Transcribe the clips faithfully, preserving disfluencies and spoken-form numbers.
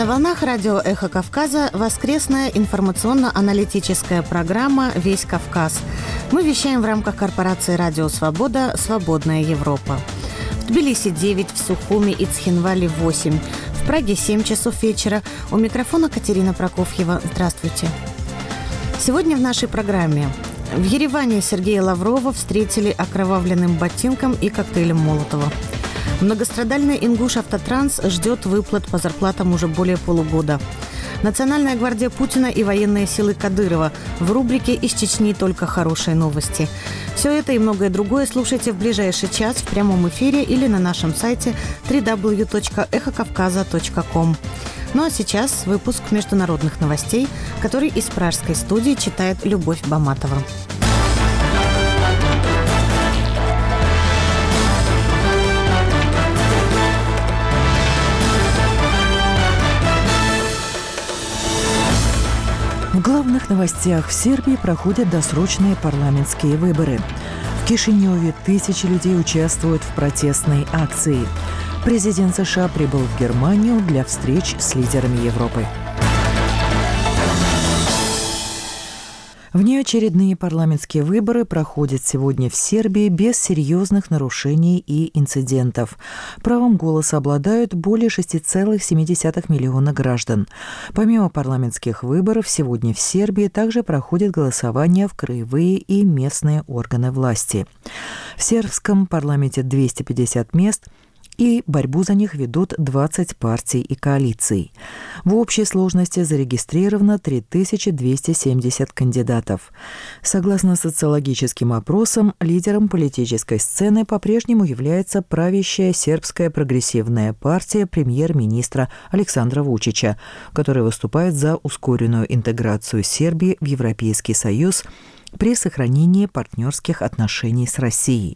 На волнах радио «Эхо Кавказа» воскресная информационно-аналитическая программа «Весь Кавказ». Мы вещаем в рамках корпорации «Радио Свобода. Свободная Европа». В Тбилиси девять, в Сухуми и Цхинвале восемь, в Праге семь часов вечера. У микрофона Катерина Прокофьева. Здравствуйте. Сегодня в нашей программе. В Ереване Сергея Лаврова встретили окровавленным ботинком и коктейлем Молотова. Многострадальный Ингуш-Автотранс ждет выплат по зарплатам уже более полугода. Национальная гвардия Путина и военные силы Кадырова. В рубрике «Из Чечни только хорошие новости». Все это и многое другое слушайте в ближайший час в прямом эфире или на нашем сайте дабл ю дабл ю дабл ю точка эхо кавказа точка ком. Ну а сейчас выпуск международных новостей, который из пражской студии читает Любовь Баматова. В главных новостях: в Сербии проходят досрочные парламентские выборы. В Кишиневе тысячи людей участвуют в протестной акции. Президент США прибыл в Германию для встреч с лидерами Европы. Внеочередные парламентские выборы проходят сегодня в Сербии без серьезных нарушений и инцидентов. Правом голоса обладают более шесть целых семь десятых миллиона граждан. Помимо парламентских выборов, сегодня в Сербии также проходит голосование в краевые и местные органы власти. В сербском парламенте двести пятьдесят мест, и борьбу за них ведут двадцать партий и коалиций. В общей сложности зарегистрировано три тысячи двести семьдесят кандидатов. Согласно социологическим опросам, лидером политической сцены по-прежнему является правящая сербская прогрессивная партия премьер-министра Александра Вучича, которая выступает за ускоренную интеграцию Сербии в Европейский Союз при сохранении партнерских отношений с Россией.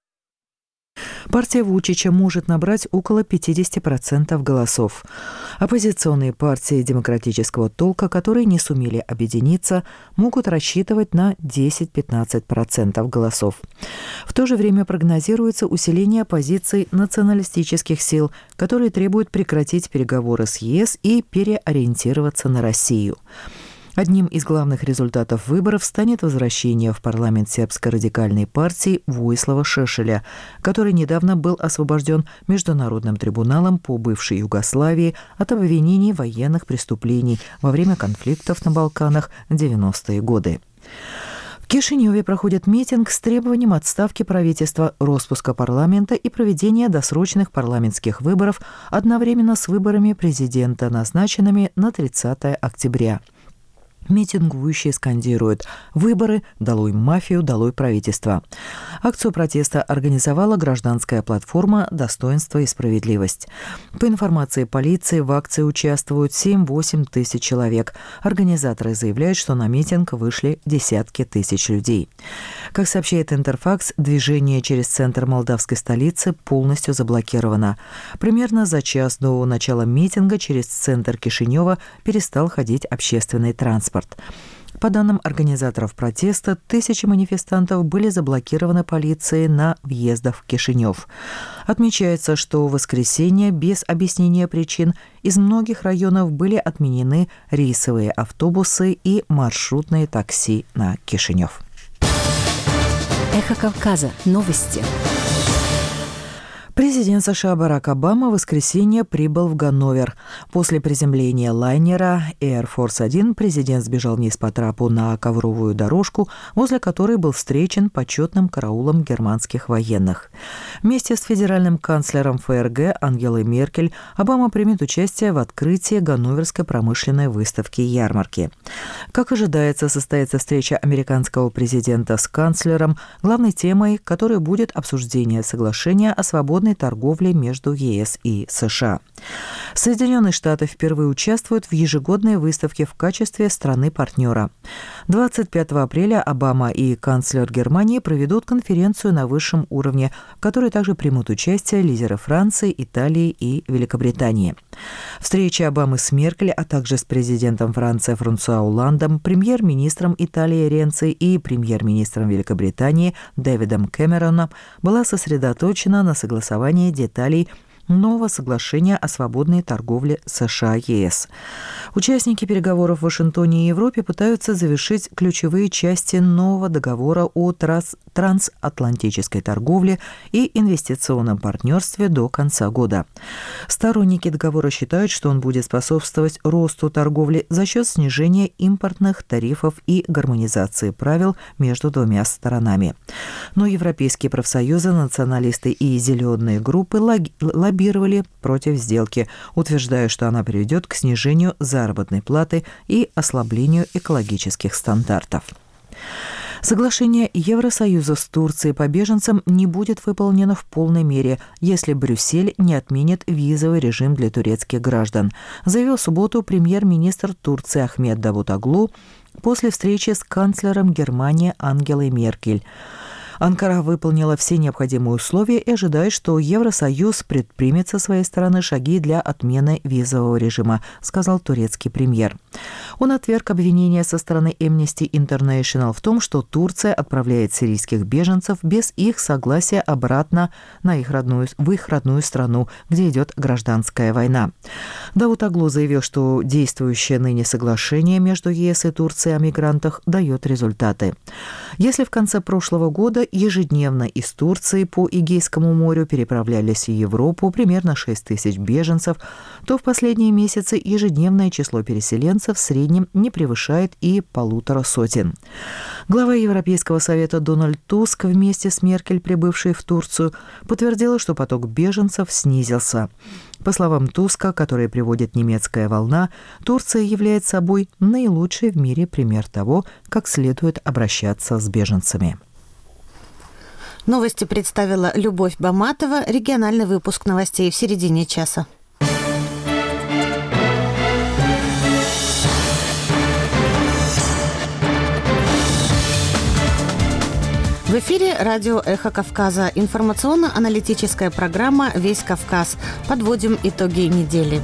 Партия Вучича может набрать около пятьдесят процентов голосов. Оппозиционные партии демократического толка, которые не сумели объединиться, могут рассчитывать на десять-пятнадцать процентов голосов. В то же время прогнозируется усиление позиций националистических сил, которые требуют прекратить переговоры с ЕС и переориентироваться на Россию. Одним из главных результатов выборов станет возвращение в парламент сербско-радикальной партии Вуислава Шешеля, который недавно был освобожден Международным трибуналом по бывшей Югославии от обвинений в военных преступлений во время конфликтов на Балканах в девяностые годы. В Кишиневе проходит митинг с требованием отставки правительства, распуска парламента и проведения досрочных парламентских выборов одновременно с выборами президента, назначенными на тридцатое октября. Митингующие скандируют «Выборы! Долой мафию! Долой правительство!». Акцию протеста организовала гражданская платформа «Достоинство и справедливость». По информации полиции, в акции участвуют семь-восемь тысяч человек. Организаторы заявляют, что на митинг вышли десятки тысяч людей. Как сообщает Интерфакс, движение через центр молдавской столицы полностью заблокировано. Примерно за час до начала митинга через центр Кишинева перестал ходить общественный транспорт. По данным организаторов протеста, тысячи манифестантов были заблокированы полицией на въездах в Кишинев. Отмечается, что в воскресенье без объяснения причин из многих районов были отменены рейсовые автобусы и маршрутные такси на Кишинев. Эхо Кавказа. Новости. Президент США Барак Обама в воскресенье прибыл в Ганновер. После приземления лайнера Air Force один президент сбежал вниз по трапу на ковровую дорожку, возле которой был встречен почетным караулом германских военных. Вместе с федеральным канцлером ФРГ Ангелой Меркель Обама примет участие в открытии Ганноверской промышленной выставки и ярмарки. Как ожидается, состоится встреча американского президента с канцлером, главной темой которой будет обсуждение соглашения о свободной торговли между ЕС и США. Соединенные Штаты впервые участвуют в ежегодной выставке в качестве страны-партнера. двадцать пятого апреля Обама и канцлер Германии проведут конференцию на высшем уровне, в которой также примут участие лидеры Франции, Италии и Великобритании. Встреча Обамы с Меркель, а также с президентом Франции Франсуа Олландом, премьер-министром Италии Ренци и премьер-министром Великобритании Дэвидом Кэмероном была сосредоточена на согласовании деталей нового соглашения о свободной торговле США-ЕС. Участники переговоров в Вашингтоне и Европе пытаются завершить ключевые части нового договора о транс- трансатлантической торговле и инвестиционном партнерстве до конца года. Сторонники договора считают, что он будет способствовать росту торговли за счет снижения импортных тарифов и гармонизации правил между двумя сторонами. Но европейские профсоюзы, националисты и зеленые группы лоббировали против сделки, утверждая, что она приведет к снижению заработной платы и ослаблению экологических стандартов. Соглашение Евросоюза с Турцией по беженцам не будет выполнено в полной мере, если Брюссель не отменит визовый режим для турецких граждан, заявил в субботу премьер-министр Турции Ахмед Давутоглу после встречи с канцлером Германии Ангелой Меркель. Анкара выполнила все необходимые условия и ожидает, что Евросоюз предпримет со своей стороны шаги для отмены визового режима, сказал турецкий премьер. Он отверг обвинения со стороны Amnesty International в том, что Турция отправляет сирийских беженцев без их согласия обратно на их родную, в их родную страну, где идет гражданская война. Давутоглу заявил, что действующее ныне соглашение между ЕС и Турцией о мигрантах дает результаты. Если в конце прошлого года ежедневно из Турции по Эгейскому морю переправлялись в Европу примерно шесть тысяч беженцев, то в последние месяцы ежедневное число переселенцев в среднем не превышает и полутора сотен. Глава Европейского совета Дональд Туск вместе с Меркель, прибывшей в Турцию, подтвердила, что поток беженцев снизился. По словам Туска, который приводит немецкая волна, Турция является собой наилучший в мире пример того, как следует обращаться с беженцами. Новости представила Любовь Баматова. Региональный выпуск новостей в середине часа. В эфире радио «Эхо Кавказа». Информационно-аналитическая программа «Весь Кавказ». Подводим итоги недели.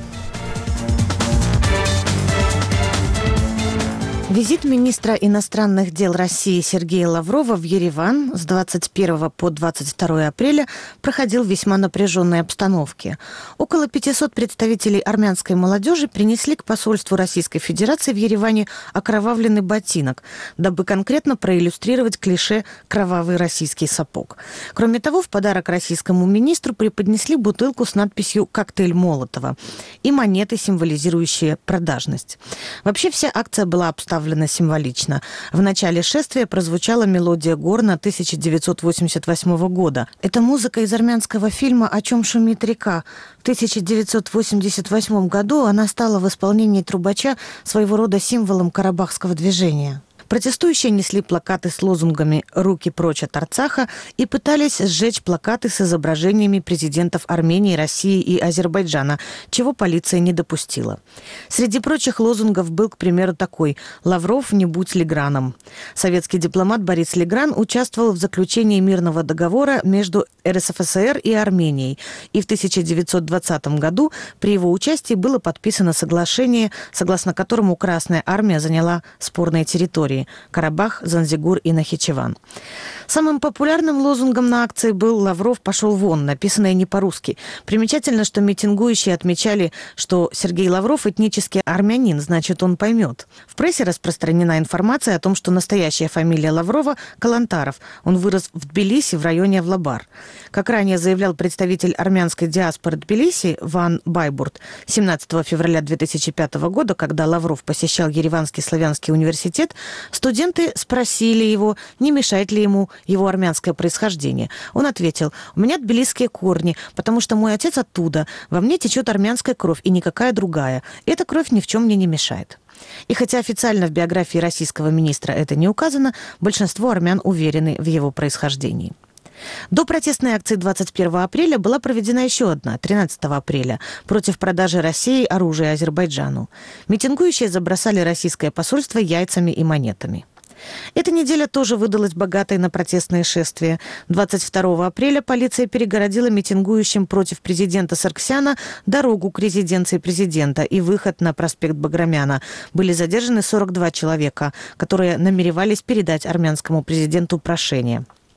Визит министра иностранных дел России Сергея Лаврова в Ереван с двадцать первого по двадцать второе апреля проходил в весьма напряженной обстановке. Около пятисот представителей армянской молодежи принесли к посольству Российской Федерации в Ереване окровавленный ботинок, дабы конкретно проиллюстрировать клише «кровавый российский сапог». Кроме того, в подарок российскому министру преподнесли бутылку с надписью «Коктейль Молотова» и монеты, символизирующие продажность. Вообще вся акция была обставлена символично. В начале шествия прозвучала мелодия горна тысяча девятьсот восемьдесят восьмого года. Это музыка из армянского фильма «О чем шумит река». В тысяча девятьсот восемьдесят восьмом году она стала в исполнении трубача своего рода символом карабахского движения. Протестующие несли плакаты с лозунгами «Руки прочь от Арцаха» и пытались сжечь плакаты с изображениями президентов Армении, России и Азербайджана, чего полиция не допустила. Среди прочих лозунгов был, к примеру, такой «Лавров, не будь Леграном». Советский дипломат Борис Легран участвовал в заключении мирного договора между эр эс эф эс эр и Арменией, и в тысяча девятьсот двадцатом году при его участии было подписано соглашение, согласно которому Красная Армия заняла спорные территории – Карабах, Занзигур и Нахичеван. Самым популярным лозунгом на акции был «Лавров пошел вон», написанное не по-русски. Примечательно, что митингующие отмечали, что Сергей Лавров этнический армянин, значит, он поймет. В прессе распространена информация о том, что настоящая фамилия Лаврова – Калантаров. Он вырос в Тбилиси в районе Авлабар. Как ранее заявлял представитель армянской диаспоры Тбилиси Ван Байбурт, семнадцатого февраля две тысячи пятого года, когда Лавров посещал Ереванский славянский университет, студенты спросили его, не мешает ли ему его армянское происхождение. Он ответил: «У меня тбилисские корни, потому что мой отец оттуда. Во мне течет армянская кровь и никакая другая. Эта кровь ни в чем мне не мешает». И хотя официально в биографии российского министра это не указано, большинство армян уверены в его происхождении. До протестной акции двадцать первого апреля была проведена еще одна, тринадцатого апреля, против продажи России оружия Азербайджану. Митингующие забросали российское посольство яйцами и монетами. Эта неделя тоже выдалась богатой на протестные шествия. двадцать второго апреля полиция перегородила митингующим против президента Сарксяна дорогу к резиденции президента и выход на проспект Баграмяна. Были задержаны сорок два человека, которые намеревались передать армянскому президенту прошение.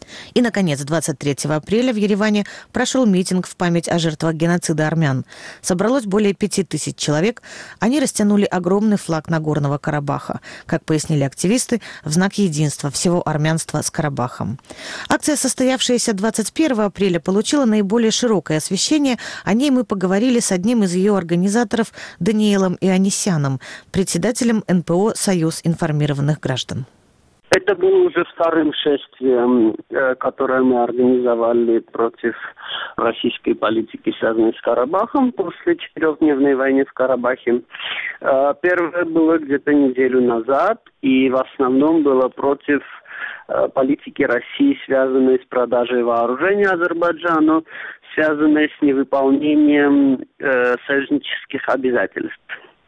И, наконец, двадцать третьего апреля в Ереване прошел митинг в память о жертвах геноцида армян. Собралось более пяти тысяч человек. Они растянули огромный флаг Нагорного Карабаха, как пояснили активисты, в знак единства всего армянства с Карабахом. Акция, состоявшаяся двадцать первого апреля, получила наиболее широкое освещение. О ней мы поговорили с одним из ее организаторов Даниэлом Ионисяном, председателем эн пэ о «Союз информированных граждан». Это было уже вторым шествием, которое мы организовали против российской политики, связанной с Карабахом, после четырехдневной войны в Карабахе. Первое было где-то неделю назад, и в основном было против политики России, связанной с продажей вооружения Азербайджану, связанной с невыполнением союзнических обязательств.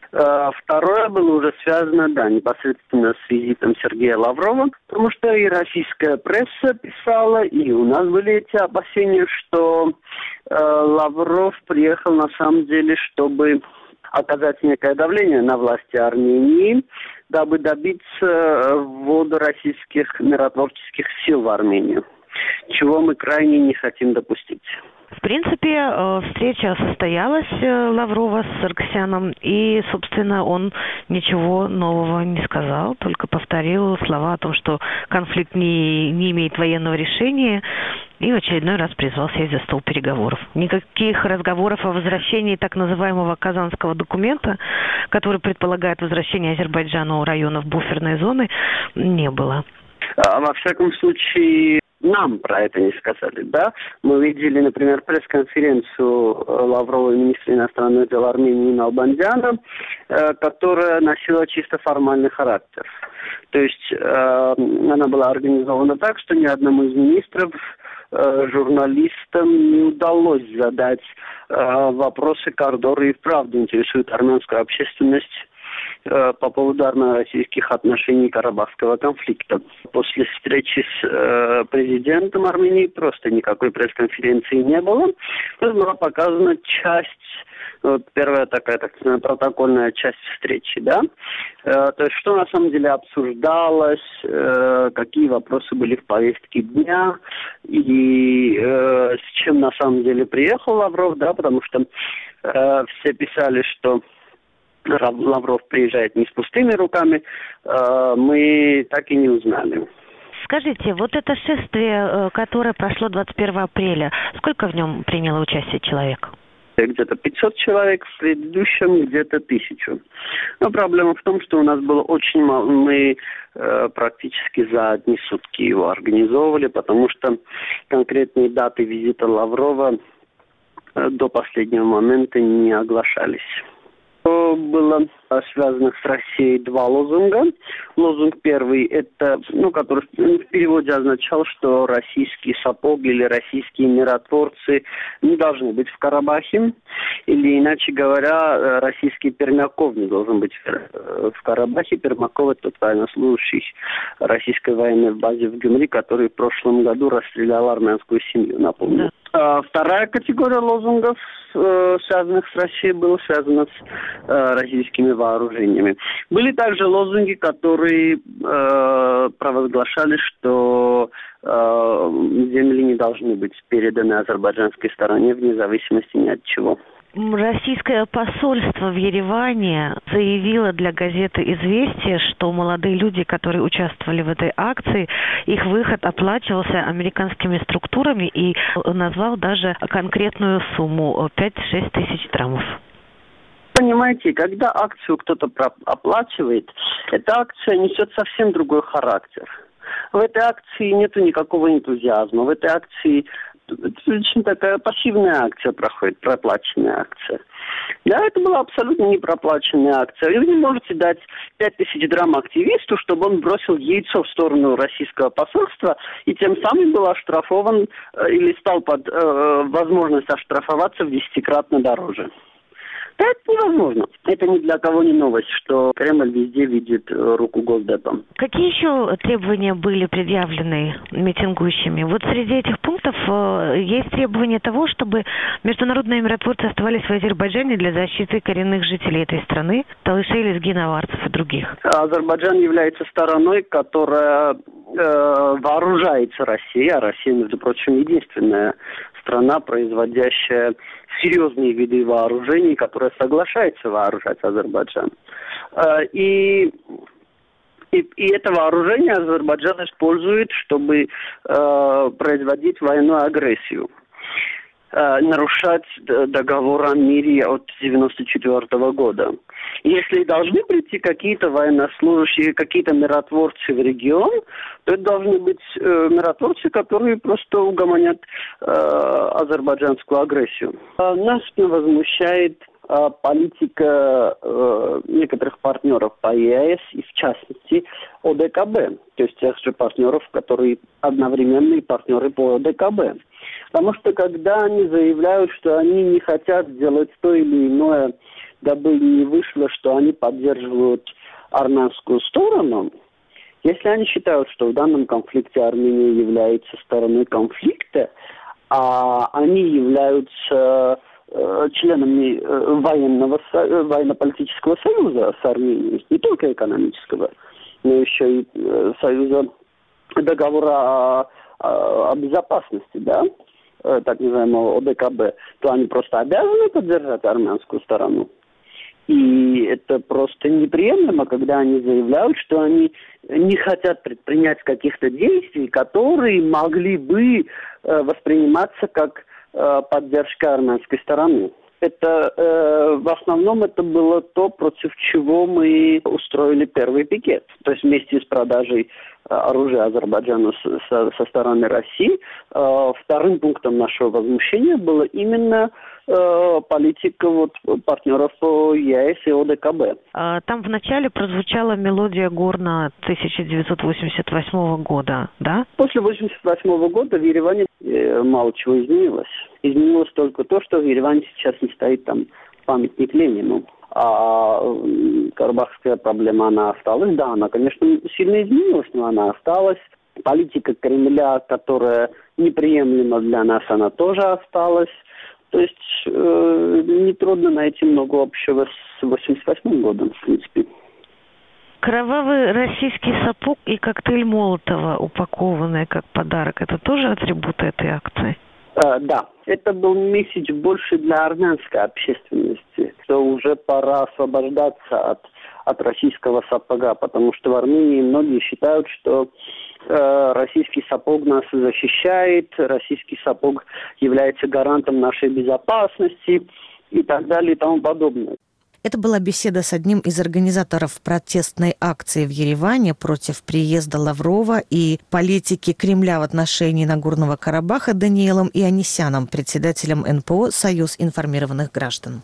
Второе было уже связано, да, непосредственно с визитом Сергея Лаврова, потому что и российская пресса писала, и у нас были эти опасения, что э, Лавров приехал на самом деле, чтобы оказать некое давление на власти Армении, дабы добиться ввода российских миротворческих сил в Армению, чего мы крайне не хотим допустить. В принципе, встреча состоялась Лаврова с Саргсяном, и, собственно, он ничего нового не сказал, только повторил слова о том, что конфликт не, не имеет военного решения, и в очередной раз призвал сесть за стол переговоров. Никаких разговоров о возвращении так называемого Казанского документа, который предполагает возвращение Азербайджана у районов буферной зоны, не было. А, во всяком случае, нам про это не сказали, да? Мы видели, например, пресс-конференцию Лаврова и министра иностранных дел Армении Налбандяна, которая носила чисто формальный характер. То есть э, она была организована так, что ни одному из министров, э, журналистам не удалось задать э, вопросы, которые и вправду интересуют армянскую общественность по поводу армяно-российских отношений Карабахского конфликта. После встречи с э, президентом Армении просто никакой пресс-конференции не было. Тут была показана часть, вот первая такая, так сказать, протокольная часть встречи, да. Э, то есть, что на самом деле обсуждалось, э, какие вопросы были в повестке дня и э, с чем на самом деле приехал Лавров, да, потому что э, все писали, что Лавров приезжает не с пустыми руками, мы так и не узнали. Скажите, вот это шествие, которое прошло двадцать первого апреля, сколько в нем приняло участие человек? Где-то пятьсот человек, в предыдущем где-то тысячу. Но проблема в том, что у нас было очень мало, мы э, практически за одни сутки его организовывали, потому что конкретные даты визита Лаврова э, до последнего момента не оглашались. Было связано с Россией два лозунга. Лозунг первый, это, ну, который в переводе означал, что российские сапоги или российские миротворцы не должны быть в Карабахе. Или, иначе говоря, российский Пермяков не должен быть в Карабахе. Пермяков — это военнослужащий российской военной базы в Гюмри, который в прошлом году расстрелял армянскую семью, напомню. Да. Вторая категория лозунгов, связанных с Россией, была связана с российскими вооружениями. Были также лозунги, которые э, провозглашали, что э, земли не должны быть переданы азербайджанской стороне вне зависимости ни от чего. Российское посольство в Ереване заявило для газеты «Известия», что молодые люди, которые участвовали в этой акции, их выход оплачивался американскими структурами и назвал даже конкретную сумму – пять-шесть тысяч драмов. Понимаете, когда акцию кто-то оплачивает, эта акция несет совсем другой характер. В этой акции нет никакого энтузиазма, в этой акции очень такая пассивная акция проходит, проплаченная акция. Да, это была абсолютно не проплаченная акция. Вы не можете дать пять тысяч драм активисту, чтобы он бросил яйцо в сторону российского посольства и тем самым был оштрафован э, или стал под э, возможность оштрафоваться в десятикратно дороже. Это невозможно. Это ни для кого не новость, что Кремль везде видит руку Госдепа. Какие еще требования были предъявлены митингующими? Вот среди этих пунктов э, есть требование того, чтобы международные миротворцы оставались в Азербайджане для защиты коренных жителей этой страны, талышей, лезгин, аварцев и других. Азербайджан является стороной, которая вооружается Россия, а Россия, между прочим, единственная страна, производящая серьезные виды вооружений, которая соглашается вооружать Азербайджан. Э, и, и, и это вооружение Азербайджан использует, чтобы э, производить военную агрессию. Нарушать договор о мире от девяносто четвёртого года. Если должны прийти какие-то военнослужащие, какие-то миротворцы в регион, то это должны быть э, миротворцы, которые просто угомонят э, азербайджанскую агрессию. А нас возмущает э, политика э, некоторых партнеров по ЕАЭС и, в частности, ОДКБ, то есть тех же партнеров, которые одновременные партнеры по ОДКБ. Потому что когда они заявляют, что они не хотят сделать то или иное, дабы не вышло, что они поддерживают армянскую сторону, если они считают, что в данном конфликте Армения является стороной конфликта, а они являются э, членами э, военного, со, военно-политического союза с Арменией, не только экономического, но еще и э, союза договора о, о, о безопасности, да, так называемого ОДКБ, то они просто обязаны поддержать армянскую сторону. И это просто неприемлемо, когда они заявляют, что они не хотят предпринять каких-то действий, которые могли бы э, восприниматься как э, поддержка армянской стороны. Это э, в основном это было то, против чего мы устроили первый пикет. То есть вместе с продажей э, оружия Азербайджану с, со, со стороны России, э, вторым пунктом нашего возмущения была именно э, политика вот, партнеров по ЕАЭС и ОДКБ. Там вначале прозвучала мелодия горна тысяча девятьсот восемьдесят восьмого года, да? После восемьдесят восьмого года в Ереване э, мало чего изменилось. Изменилось только то, что в Ереване сейчас не стоит там памятник Ленину. А карабахская проблема, она осталась. Да, она, конечно, сильно изменилась, но она осталась. Политика Кремля, которая неприемлема для нас, она тоже осталась. То есть э, нетрудно найти много общего с восемьдесят восьмым годом, в принципе. Кровавый российский сапог и коктейль Молотова, упакованные как подарок, это тоже атрибуты этой акции? Uh, да, это был месседж больше для армянской общественности, что уже пора освобождаться от, от российского сапога, потому что в Армении многие считают, что э, российский сапог нас защищает, российский сапог является гарантом нашей безопасности и так далее и тому подобное. Это была беседа с одним из организаторов протестной акции в Ереване против приезда Лаврова и политики Кремля в отношении Нагорного Карабаха Даниилом Ионисяном, председателем эн пэ о «Союз информированных граждан».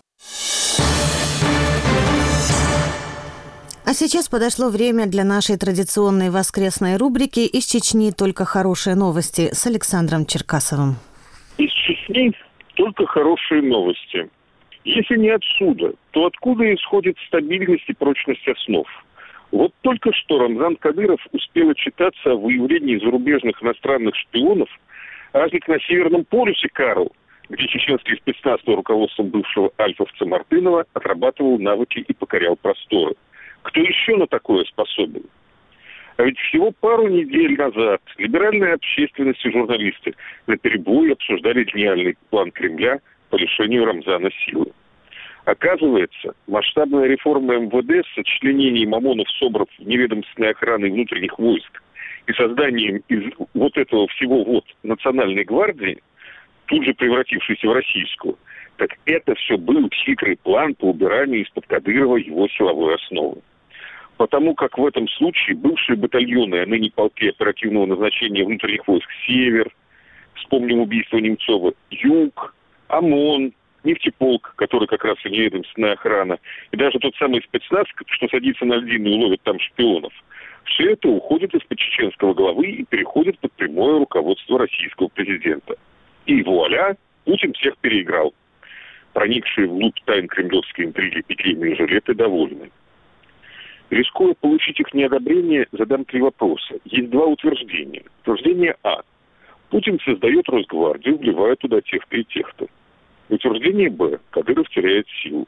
А сейчас подошло время для нашей традиционной воскресной рубрики «Из Чечни только хорошие новости» с Александром Черкасовым. Из Чечни только хорошие новости. Если не отсюда, то откуда исходит стабильность и прочность основ? Вот только что Рамзан Кадыров успел отчитаться о выявлении зарубежных иностранных шпионов аж на Северном полюсе Карл, где чеченский спецназ под руководством бывшего альфовца Мартынова отрабатывал навыки и покорял просторы. Кто еще на такое способен? А ведь всего пару недель назад либеральная общественность и журналисты наперебой обсуждали гениальный план Кремля по лишению Рамзана силы. Оказывается, масштабная реформа эм вэ дэ с сочленением ОМОНов, СОБРов, неведомственной охраны внутренних войск и созданием из вот этого всего вот национальной гвардии, тут же превратившейся в российскую, так это все был хитрый план по убиранию из-под Кадырова его силовой основы. Потому как в этом случае бывшие батальоны, а ныне полки оперативного назначения внутренних войск «Север», вспомним убийство Немцова, «Юг», ОМОН, нефтеполк, который как раз и неведомственная охрана, и даже тот самый спецназ, что садится на льдину и ловит там шпионов, все это уходит из-под чеченского главы и переходит под прямое руководство российского президента. И вуаля, Путин всех переиграл. Проникшие вглубь тайн кремлевской интриги пикейные жилеты довольны. Рискуя получить их неодобрение, задам три вопроса. Есть два утверждения. Утверждение А. Путин создает Росгвардию, вливая туда тех-то и тех-то. Утверждение Б. Кадыров теряет силу.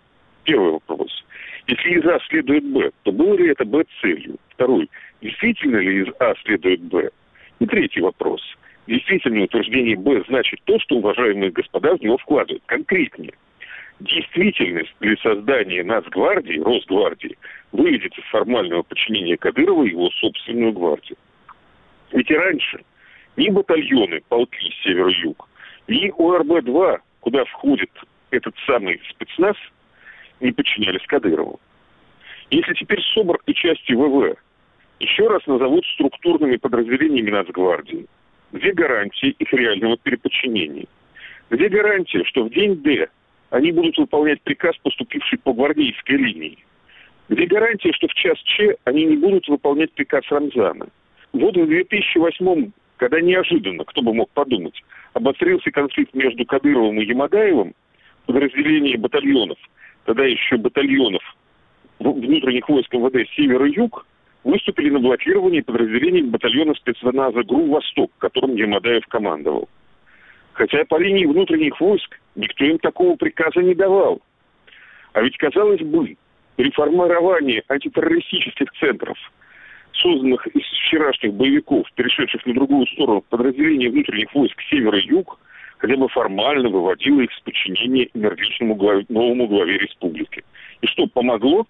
Первый вопрос. Если из А следует Б, то было ли это Б целью? Второй. Действительно ли из А следует Б? И третий вопрос. Действительно утверждение Б значит то, что уважаемые господа в него вкладывают. Конкретнее. Действительность для создания Нацгвардии, Росгвардии, выведет из формального подчинения Кадырова его собственную гвардию. Ведь и раньше ни батальоны, полки север-юг, ни О Р Б-два, куда входит этот самый спецназ, не подчинялись Кадырову. Если теперь СОБР и части В В еще раз назовут структурными подразделениями Нацгвардии, где гарантии их реального переподчинения? Где гарантия, что в день Д они будут выполнять приказ, поступивший по гвардейской линии? Где гарантия, что в час Ч они не будут выполнять приказ Рамзана? Вот в две тысячи восьмом, когда неожиданно, кто бы мог подумать, обострился конфликт между Кадыровым и Ямадаевым, подразделение батальонов, тогда еще батальонов внутренних войск М В Д «Север» и «Юг», выступили на блокировании подразделений батальона спецназа ГРУ «Восток», которым Ямадаев командовал. Хотя по линии внутренних войск никто им такого приказа не давал. А ведь, казалось бы, реформирование антитеррористических центров, созданных из вчерашних боевиков, перешедших на другую сторону подразделения внутренних войск «Север» и «Юг», хотя бы формально выводило их с подчинения энергичному главе, новому главе республики. И что, помогло?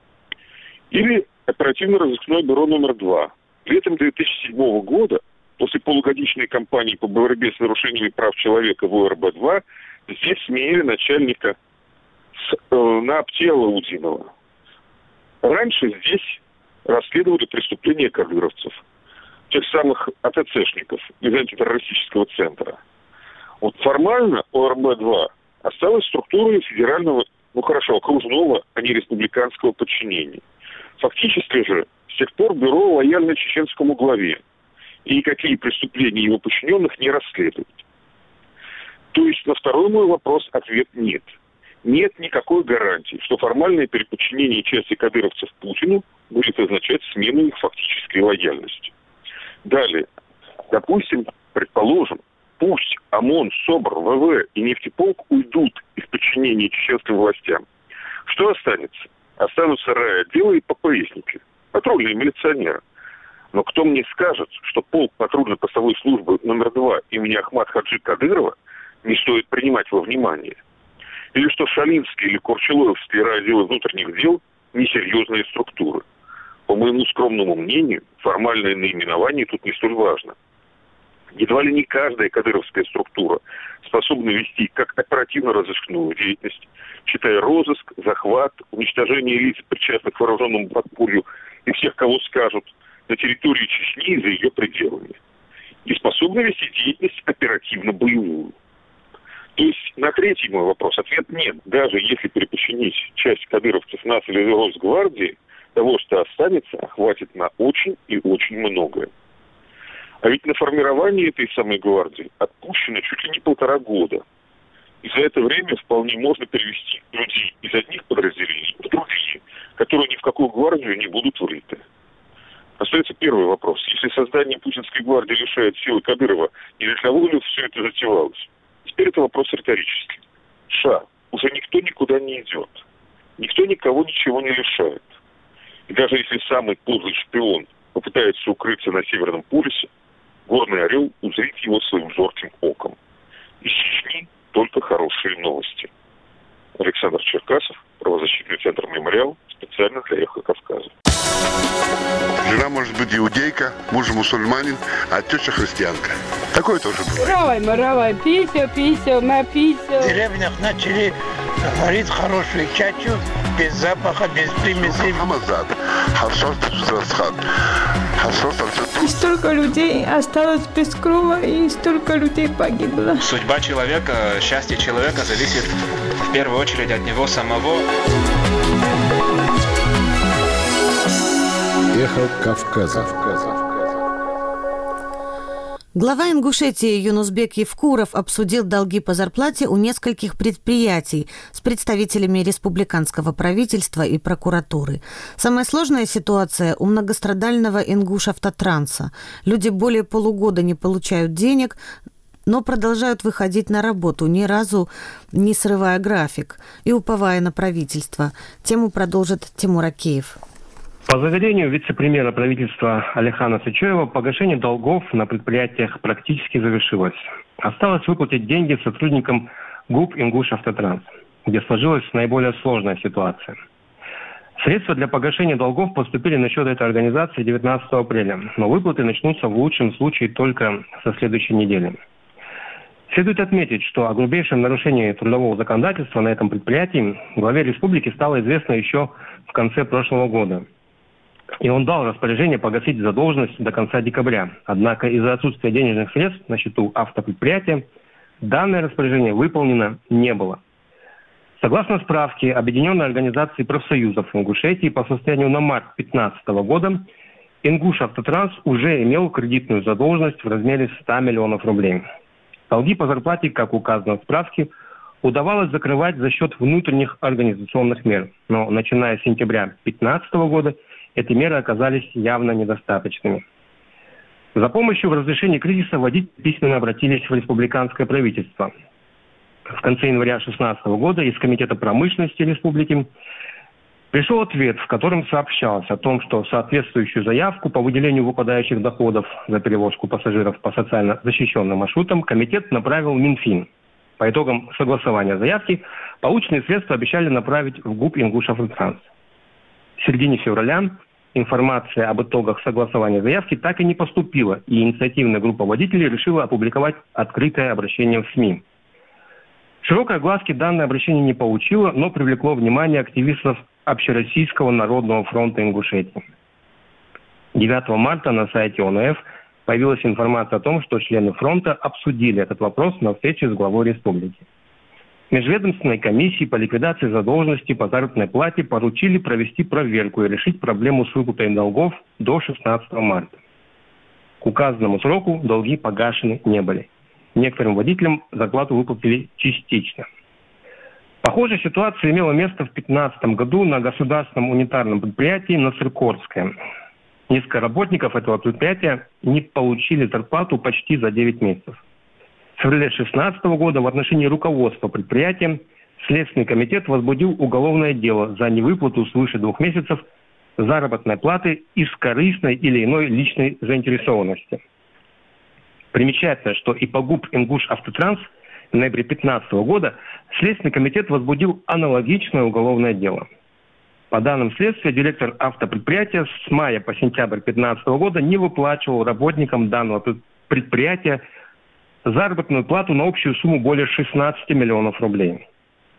Или оперативно-розыскное бюро номер два. Летом две тысячи седьмого года, после полугодичной кампании по борьбе с нарушениями прав человека в О Р Б-два, здесь сменили начальника с, э, на Аптела Удинова. Раньше здесь расследовали преступления кадыровцев, тех самых А Т Цшников из антитеррористического центра. Вот формально О Р Б-два осталась структурой федерального, ну хорошо, окружного, а не республиканского подчинения. Фактически же с тех пор бюро лояльно чеченскому главе, и никакие преступления его подчиненных не расследуют. То есть на второй мой вопрос ответ нет. Нет никакой гарантии, что формальное переподчинение части кадыровцев Путину будет означать смену их фактической лояльности. Далее, допустим, предположим, пусть ОМОН, СОБР, В В и нефтеполк уйдут из подчинения чеченским властям. Что останется? Останутся райотделы и П П Эсники, патрульные милиционеры. Но кто мне скажет, что полк патрульно-постовой службы номер два имени Ахмад Хаджи Кадырова не стоит принимать во внимание? Или что Шалинские или Корчелоевские райотделы внутренних дел несерьезные структуры? По моему скромному мнению, формальное наименование тут не столь важно. Едва ли не каждая кадыровская структура способна вести как оперативно-розыскную деятельность, читая розыск, захват, уничтожение лиц, причастных к вооруженному подпулью, и всех, кого скажут, на территории Чечни и за ее пределами. И способна вести деятельность оперативно-боевую. То есть на третий мой вопрос ответ нет. Даже если переподчинить часть кадыровцев нас или Росгвардии, того, что останется, хватит на очень и очень многое. А ведь на формирование этой самой гвардии отпущено чуть ли не полтора года. И за это время вполне можно перевести людей из одних подразделений в другие, которые ни в какую гвардию не будут врыты. Остается первый вопрос. Если создание путинской гвардии лишает силы Кадырова, не для того ли все это затевалось? Теперь это вопрос риторический. Ша, уже никто никуда не идет. Никто никого ничего не лишает. И даже если самый подлый шпион попытается укрыться на Северном полюсе, Горный Орел узрит его своим зорким оком. Из Чечни только хорошие новости. Александр Черкасов, правозащитный центр «Мемориал», специально для «Эхо Кавказа». Жена может быть иудейка, муж мусульманин, а теща христианка. Такое тоже бывает. Равай, маравай, пися, пися, ма пися. В деревнях начали варить хорошую чачу, без запаха, без примесей. Хамазад, харшот, расхат, харшот, И столько людей осталось без крова, и столько людей погибло. Судьба человека, счастье человека зависит в первую очередь от него самого. Эхо Кавказа. Глава Ингушетии Юнусбек Евкуров обсудил долги по зарплате у нескольких предприятий с представителями республиканского правительства и прокуратуры. Самая сложная ситуация у многострадального Ингушавтотранса. Люди более полугода не получают денег, но продолжают выходить на работу, ни разу не срывая график и уповая на правительство. Тему продолжит Тимур Акеев. По заверению вице-премьера правительства Алихана Сычоева, погашение долгов на предприятиях практически завершилось. Осталось выплатить деньги сотрудникам ГУП «Ингушавтотранс», где сложилась наиболее сложная ситуация. Средства для погашения долгов поступили на счет этой организации девятнадцатого апреля, но выплаты начнутся в лучшем случае только со следующей недели. Следует отметить, что о грубейшем нарушении трудового законодательства на этом предприятии главе республики стало известно еще в конце прошлого года. И он дал распоряжение погасить задолженность до конца декабря. Однако из-за отсутствия денежных средств на счету автопредприятия данное распоряжение выполнено не было. Согласно справке Объединенной организации профсоюзов Ингушетии, по состоянию на март две тысячи пятнадцатого года Ингушавтотранс уже имел кредитную задолженность в размере ста миллионов рублей. Долги по зарплате, как указано в справке, удавалось закрывать за счет внутренних организационных мер. Но начиная с сентября две тысячи пятнадцатого года эти меры оказались явно недостаточными. За помощью в разрешении кризиса водители письменно обратились в республиканское правительство. В конце января две тысячи шестнадцатого года из Комитета промышленности республики пришел ответ, в котором сообщалось о том, что соответствующую заявку по выделению выпадающих доходов за перевозку пассажиров по социально защищенным маршрутам комитет направил в Минфин. По итогам согласования заявки полученные средства обещали направить в ГУП «Ингушавтотранс». В середине февраля информация об итогах согласования заявки так и не поступила, и инициативная группа водителей решила опубликовать открытое обращение в СМИ. Широкой огласки данное обращение не получило, но привлекло внимание активистов Общероссийского народного фронта Ингушетии. девятого марта на сайте О Н Ф появилась информация о том, что члены фронта обсудили этот вопрос на встрече с главой республики. Межведомственной комиссии по ликвидации задолженности по заработной плате поручили провести проверку и решить проблему с выплатой долгов до шестнадцатого марта. К указанному сроку долги погашены не были. Некоторым водителям зарплату выплатили частично. Похожая ситуация имела место в две тысячи пятнадцатом году на государственном унитарном предприятии Насыркорское. Несколько работников этого предприятия не получили зарплату почти за девять месяцев. В феврале две тысячи шестнадцатого года в отношении руководства предприятия Следственный комитет возбудил уголовное дело за невыплату свыше двух месяцев заработной платы из корыстной или иной личной заинтересованности. Примечательно, что и по ГУП «Ингушавтотранс» в ноябре две тысячи пятнадцатого года Следственный комитет возбудил аналогичное уголовное дело. По данным следствия, директор автопредприятия с мая по сентябрь две тысячи пятнадцатого года не выплачивал работникам данного предприятия заработную плату на общую сумму более шестнадцати миллионов рублей.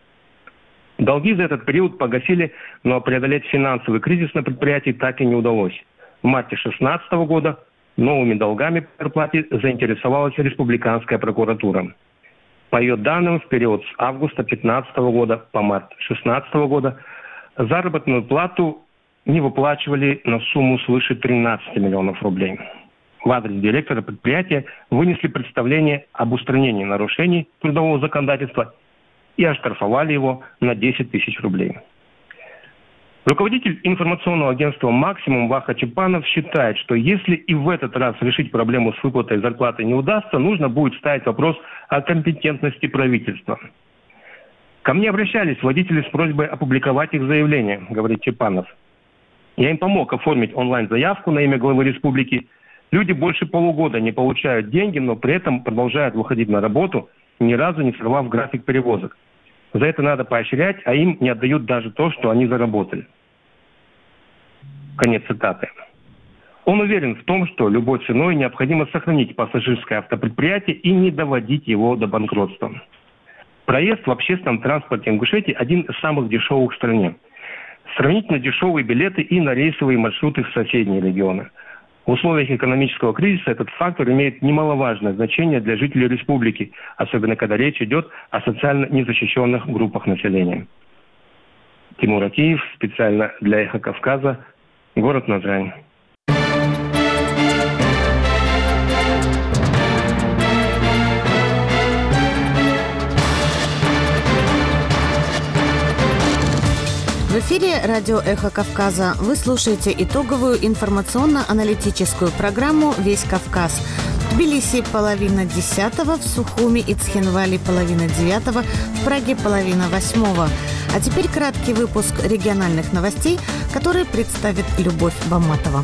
Долги за этот период погасили, но преодолеть финансовый кризис на предприятии так и не удалось. В марте две тысячи шестнадцатого года новыми долгами по зарплате заинтересовалась республиканская прокуратура. По ее данным, в период с августа две тысячи пятнадцатого года по март две тысячи шестнадцатого года заработную плату не выплачивали на сумму свыше тринадцати миллионов рублей. В адрес директора предприятия вынесли представление об устранении нарушений трудового законодательства и оштрафовали его на десять тысяч рублей. Руководитель информационного агентства «Максимум» Ваха Чепанов считает, что если и в этот раз решить проблему с выплатой зарплаты не удастся, нужно будет ставить вопрос о компетентности правительства. Ко мне обращались водители с просьбой опубликовать их заявление, говорит Чепанов. Я им помог оформить онлайн-заявку на имя главы республики. Люди больше полугода не получают деньги, но при этом продолжают выходить на работу, ни разу не сорвав график перевозок. За это надо поощрять, а им не отдают даже то, что они заработали. Конец цитаты. Он уверен в том, что любой ценой необходимо сохранить пассажирское автопредприятие и не доводить его до банкротства. Проезд в общественном транспорте Ингушетии один из самых дешевых в стране. Сравнительно дешевые билеты и на рейсовые маршруты в соседние регионы. В условиях экономического кризиса этот фактор имеет немаловажное значение для жителей республики, особенно когда речь идет о социально незащищенных группах населения. Тимур Акеев, специально для «Эхо Кавказа», город Назрань. В эфире радио «Эхо Кавказа». Вы слушаете итоговую информационно-аналитическую программу «Весь Кавказ». Тбилиси половина десятого, в Сухуми и Цхинвале половина девятого, в Праге половина восьмого. А теперь краткий выпуск региональных новостей, который представит Любовь Баматова.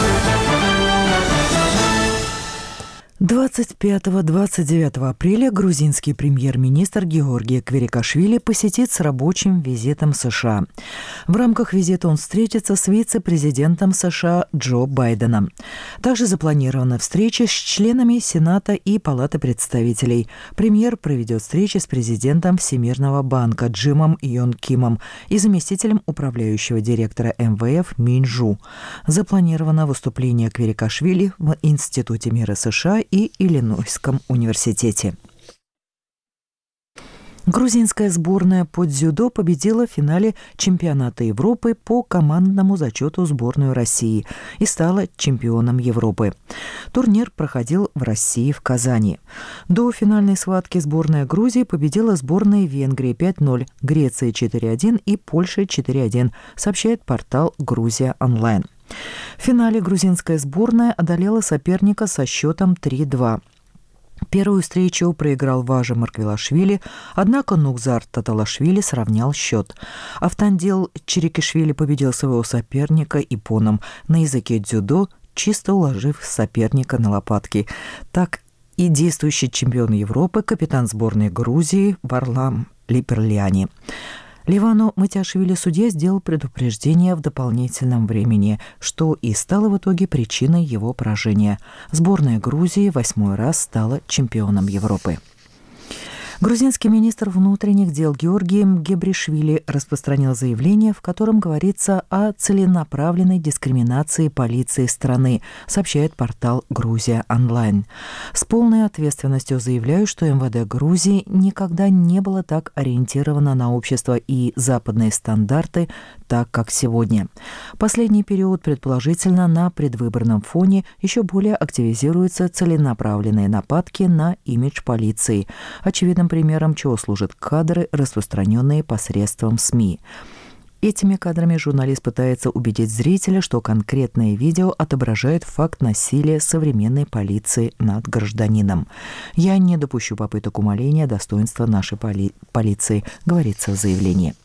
двадцать пятого — двадцать девятого апреля грузинский премьер-министр Георгий Кверикашвили посетит с рабочим визитом США. В рамках визита он встретится с вице-президентом США Джо Байденом. Также запланирована встреча с членами Сената и Палаты представителей. Премьер проведет встречи с президентом Всемирного банка Джимом Йон Кимом и заместителем управляющего директора эм вэ эф Минджу. Запланировано выступление Кверикашвили в Институте мира США и Иллинойском университете. Грузинская сборная по дзюдо победила в финале чемпионата Европы по командному зачету сборную России и стала чемпионом Европы. Турнир проходил в России, в Казани. До финальной схватки сборная Грузии победила сборные Венгрии пять ноль, Греции четыре один и Польши четыре один, сообщает портал «Грузия онлайн». В финале грузинская сборная одолела соперника со счетом три два. Первую встречу проиграл Важа Марквелашвили, однако Нукзар Таталашвили сравнял счет. Автандил Чирикишвили победил своего соперника иппоном на языке дзюдо, чисто уложив соперника на лопатки. Так и действующий чемпион Европы, капитан сборной Грузии Варлам Липерлиани. Ливану Матяшвили судья сделал предупреждение в дополнительном времени, что и стало в итоге причиной его поражения. Сборная Грузии восьмой раз стала чемпионом Европы. Грузинский министр внутренних дел Георгий Мгебришвили распространил заявление, в котором говорится о целенаправленной дискриминации полиции страны, сообщает портал «Грузия онлайн». С полной ответственностью заявляю, что эм вэ дэ Грузии никогда не было так ориентировано на общество и западные стандарты, так как сегодня. Последний период, предположительно, на предвыборном фоне еще более активизируются целенаправленные нападки на имидж полиции. Очевидным примером чего служат кадры, распространенные посредством СМИ. Этими кадрами журналист пытается убедить зрителя, что конкретное видео отображает факт насилия современной полиции над гражданином. «Я не допущу попыток умаления достоинства нашей поли- полиции», говорится в заявлении.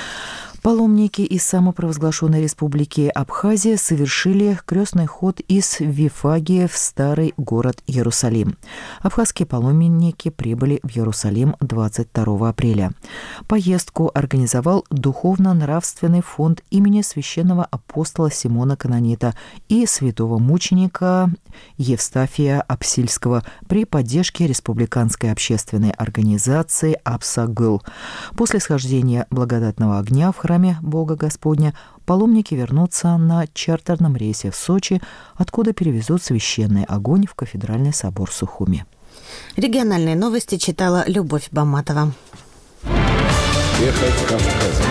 Паломники из самопровозглашенной республики Абхазия совершили крестный ход из Вифагии в старый город Иерусалим. Абхазские паломники прибыли в Иерусалим двадцать второго апреля. Поездку организовал духовно-нравственный фонд имени священного апостола Симона Канонита и святого мученика Евстафия Апсильского при поддержке республиканской общественной организации «Апсагыл». После схождения благодатного огня в храме Бога Господня паломники вернутся на чартерном рейсе в Сочи, откуда перевезут священный огонь в кафедральный собор Сухуми. Региональные новости читала Любовь Баматова. Эхо Кавказа.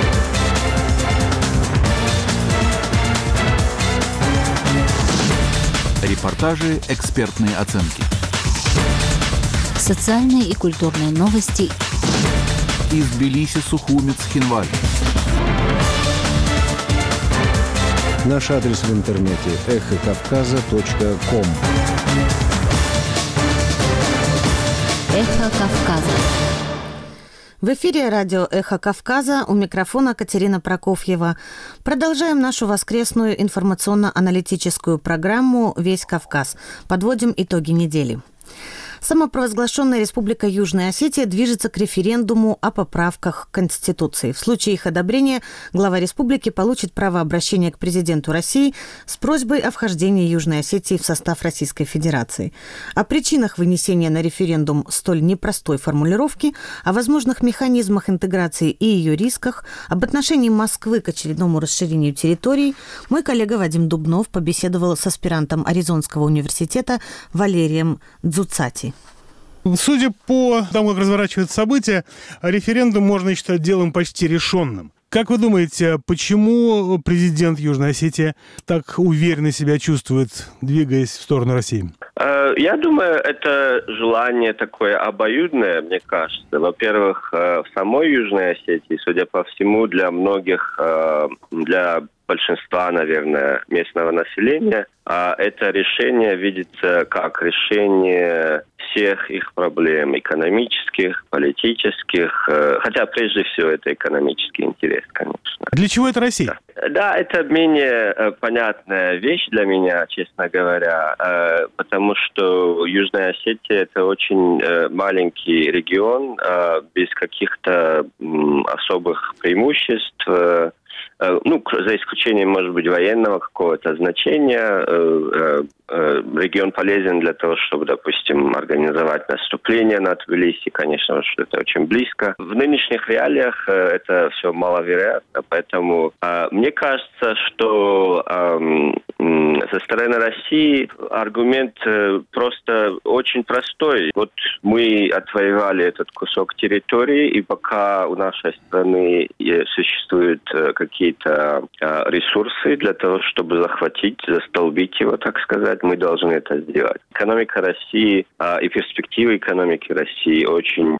Репортажи, экспертные оценки. Социальные и культурные новости. Из Тбилиси, Сухуми, Цхинвали. Наш адрес в интернете эхо кавказа точка ком. Эхо Кавказа. В эфире радио «Эхо Кавказа», у микрофона Катерина Прокофьева. Продолжаем нашу воскресную информационно-аналитическую программу «Весь Кавказ». Подводим итоги недели. Самопровозглашенная Республика Южная Осетия движется к референдуму о поправках к Конституции. В случае их одобрения глава республики получит право обращения к президенту России с просьбой о вхождении Южной Осетии в состав Российской Федерации. О причинах вынесения на референдум столь непростой формулировки, о возможных механизмах интеграции и ее рисках, об отношении Москвы к очередному расширению территорий мой коллега Вадим Дубнов побеседовал с аспирантом Аризонского университета Валерием Дзуцати. Судя по тому, как разворачиваются события, референдум можно считать делом почти решенным. Как вы думаете, почему президент Южной Осетии так уверенно себя чувствует, двигаясь в сторону России? Я думаю, это желание такое обоюдное, мне кажется. Во-первых, в самой Южной Осетии, судя по всему, для многих, для большинства, наверное, местного населения, а это решение видится как решение всех их проблем, экономических, политических, хотя прежде всего это экономический интерес, конечно. Для чего это Россия? Да, да, это менее понятная вещь для меня, честно говоря, потому что Южная Осетия – это очень маленький регион, без каких-то особых преимуществ, ну, за исключением, может быть, военного какого-то значения. Регион полезен для того, чтобы, допустим, организовать наступление на Тбилиси. Конечно, что это очень близко. В нынешних реалиях это все маловероятно, поэтому мне кажется, что со стороны России аргумент просто очень простой. Вот мы отвоевали этот кусок территории, и пока у нашей страны существуют какие-то ресурсы для того, чтобы захватить, застолбить его, так сказать, мы должны это сделать. Экономика России и перспективы экономики России очень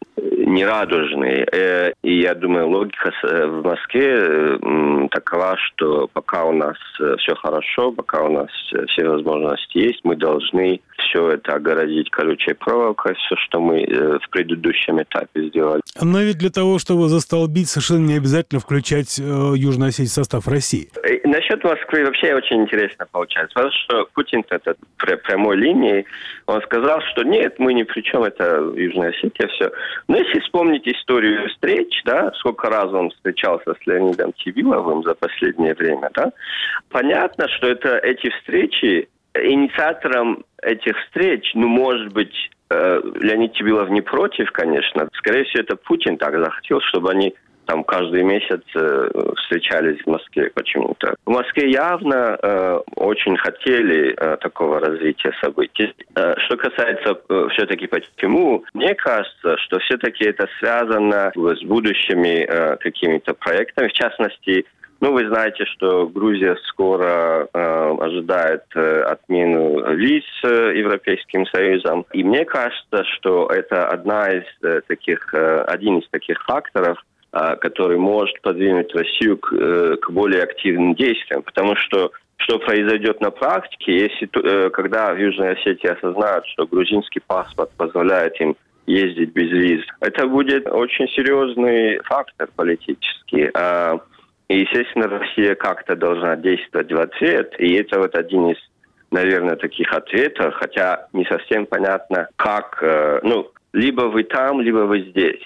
нерадужные. И я думаю, логика в Москве такова, что пока у нас все хорошо, пока у нас все возможности есть, мы должны все это огородить колючей проволокой, все, что мы в предыдущем этапе сделали. Но ведь для того, чтобы застолбить, совершенно не обязательно включать Южную Осетию в состав России. И насчет Москвы вообще очень интересно получается, потому что Путин это прямой линии, он сказал, что нет, мы ни при чем, это Южная Осетия, все. Но если вспомнить историю встреч, да, сколько раз он встречался с Леонидом Тибиловым за последнее время, да, понятно, что это эти встречи, инициатором этих встреч, ну, может быть, э, Леонид Тибилов не против, конечно. Скорее всего, это Путин так захотел, чтобы они там каждый месяц э, встречались в Москве почему-то. В Москве явно э, очень хотели э, такого развития событий. Э, что касается э, все-таки почему, мне кажется, что все-таки это связано с будущими э, какими-то проектами. В частности, ну, вы знаете, что Грузия скоро э, ожидает э, отмену виз э, Европейским Союзом. И мне кажется, что это одна из э, таких, э, один из таких факторов, э, который может подвинуть Россию к, э, к более активным действиям. Потому что что произойдет на практике, если, э, когда в Южной Осетии осознают, что грузинский паспорт позволяет им ездить без виз, это будет очень серьезный фактор политический. Э, И, естественно, Россия как-то должна действовать в ответ. И это вот один из, наверное, таких ответов, хотя не совсем понятно, как, ну, либо вы там, либо вы здесь.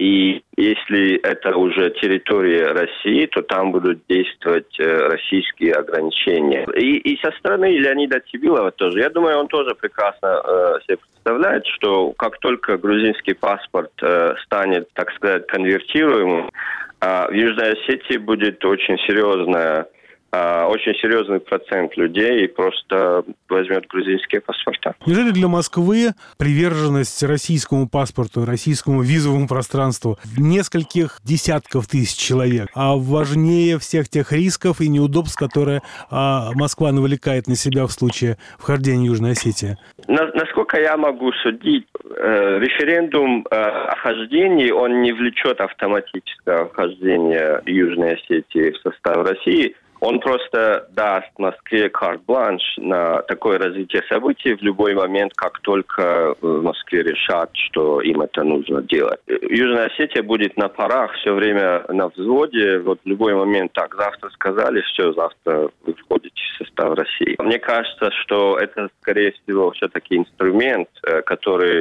И если это уже территория России, то там будут действовать российские ограничения. И, и со стороны Леонида Тибилова тоже. Я думаю, он тоже прекрасно э, себе представляет, что как только грузинский паспорт э, станет, так сказать, конвертируемым, в Южной Осетии будет очень серьезная, очень серьезный процент людей просто возьмет грузинские паспорта. Неужели для Москвы приверженность российскому паспорту, российскому визовому пространству нескольких десятков тысяч человек, а важнее всех тех рисков и неудобств, которые Москва навлекает на себя в случае вхождения Южной Осетии? Насколько я могу судить, референдум о вхождении, он не влечет автоматическое вхождение Южной Осетии в состав России. Он просто даст Москве карт-бланш на такое развитие событий в любой момент, как только в Москве решат, что им это нужно делать. Южная Осетия будет на парах, все время на взводе. Вот в любой момент, так, завтра сказали, все, завтра вы входите в состав России. Мне кажется, что это, скорее всего, все-таки инструмент, который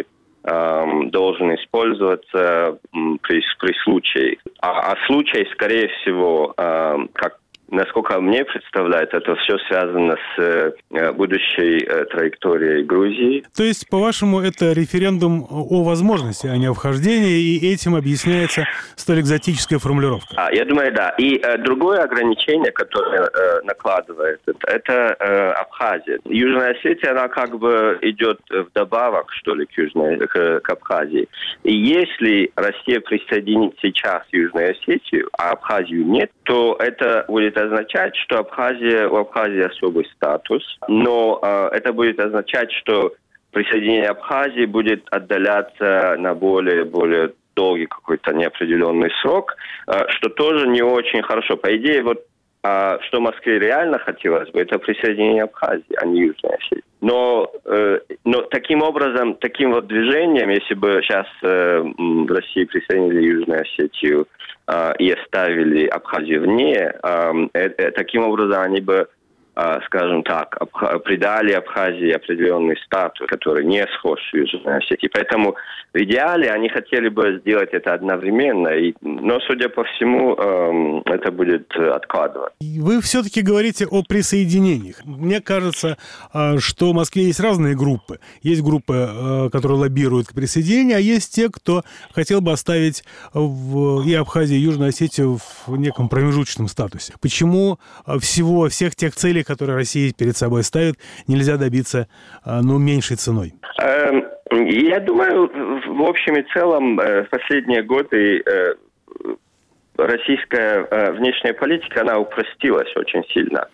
эм, должен использоваться эм, при, при случае. А, а случай, скорее всего, эм, как насколько мне представляется, это все связано с э, будущей э, траекторией Грузии. То есть, по-вашему, это референдум о возможности, а не о вхождении, и этим объясняется столь экзотическая формулировка? А, я думаю, да. И э, другое ограничение, которое э, накладывает, это, это э, Абхазия. Южная Осетия, она как бы идет вдобавок, что ли, к, Южной, к, к Абхазии. И если Россия присоединит сейчас Южную Осетию, а Абхазию нет, то это будет означать, что Абхазия, у Абхазии особый статус, но э, это будет означать, что присоединение Абхазии будет отдаляться на более, более долгий какой-то неопределенный срок, э, что тоже не очень хорошо. По идее, вот А что Москве реально хотелось бы, это присоединение Абхазии, а не Южной Осетии. Но, э, но таким образом, таким вот движением, если бы сейчас э, в России присоединили Южную Осетию э, и оставили Абхазию вне, э, э, таким образом они бы, э, скажем так, Абх... придали Абхазии определенный статус, который не схож с Южной Осетией. Поэтому в идеале они хотели бы сделать это одновременно, и, но, судя по всему, э, это будет откладываться. Вы все-таки говорите о присоединениях. Мне кажется, что в Москве есть разные группы. Есть группы, которые лоббируют к присоединению, а есть те, кто хотел бы оставить в и Абхазию, и Южную Осетию в неком промежуточном статусе. Почему всего, всех тех целей, которые Россия перед собой ставит, нельзя добиться, ну, меньшей ценой? Я думаю, в общем и целом, в последние годы российская внешняя политика, она упростилась очень сильно.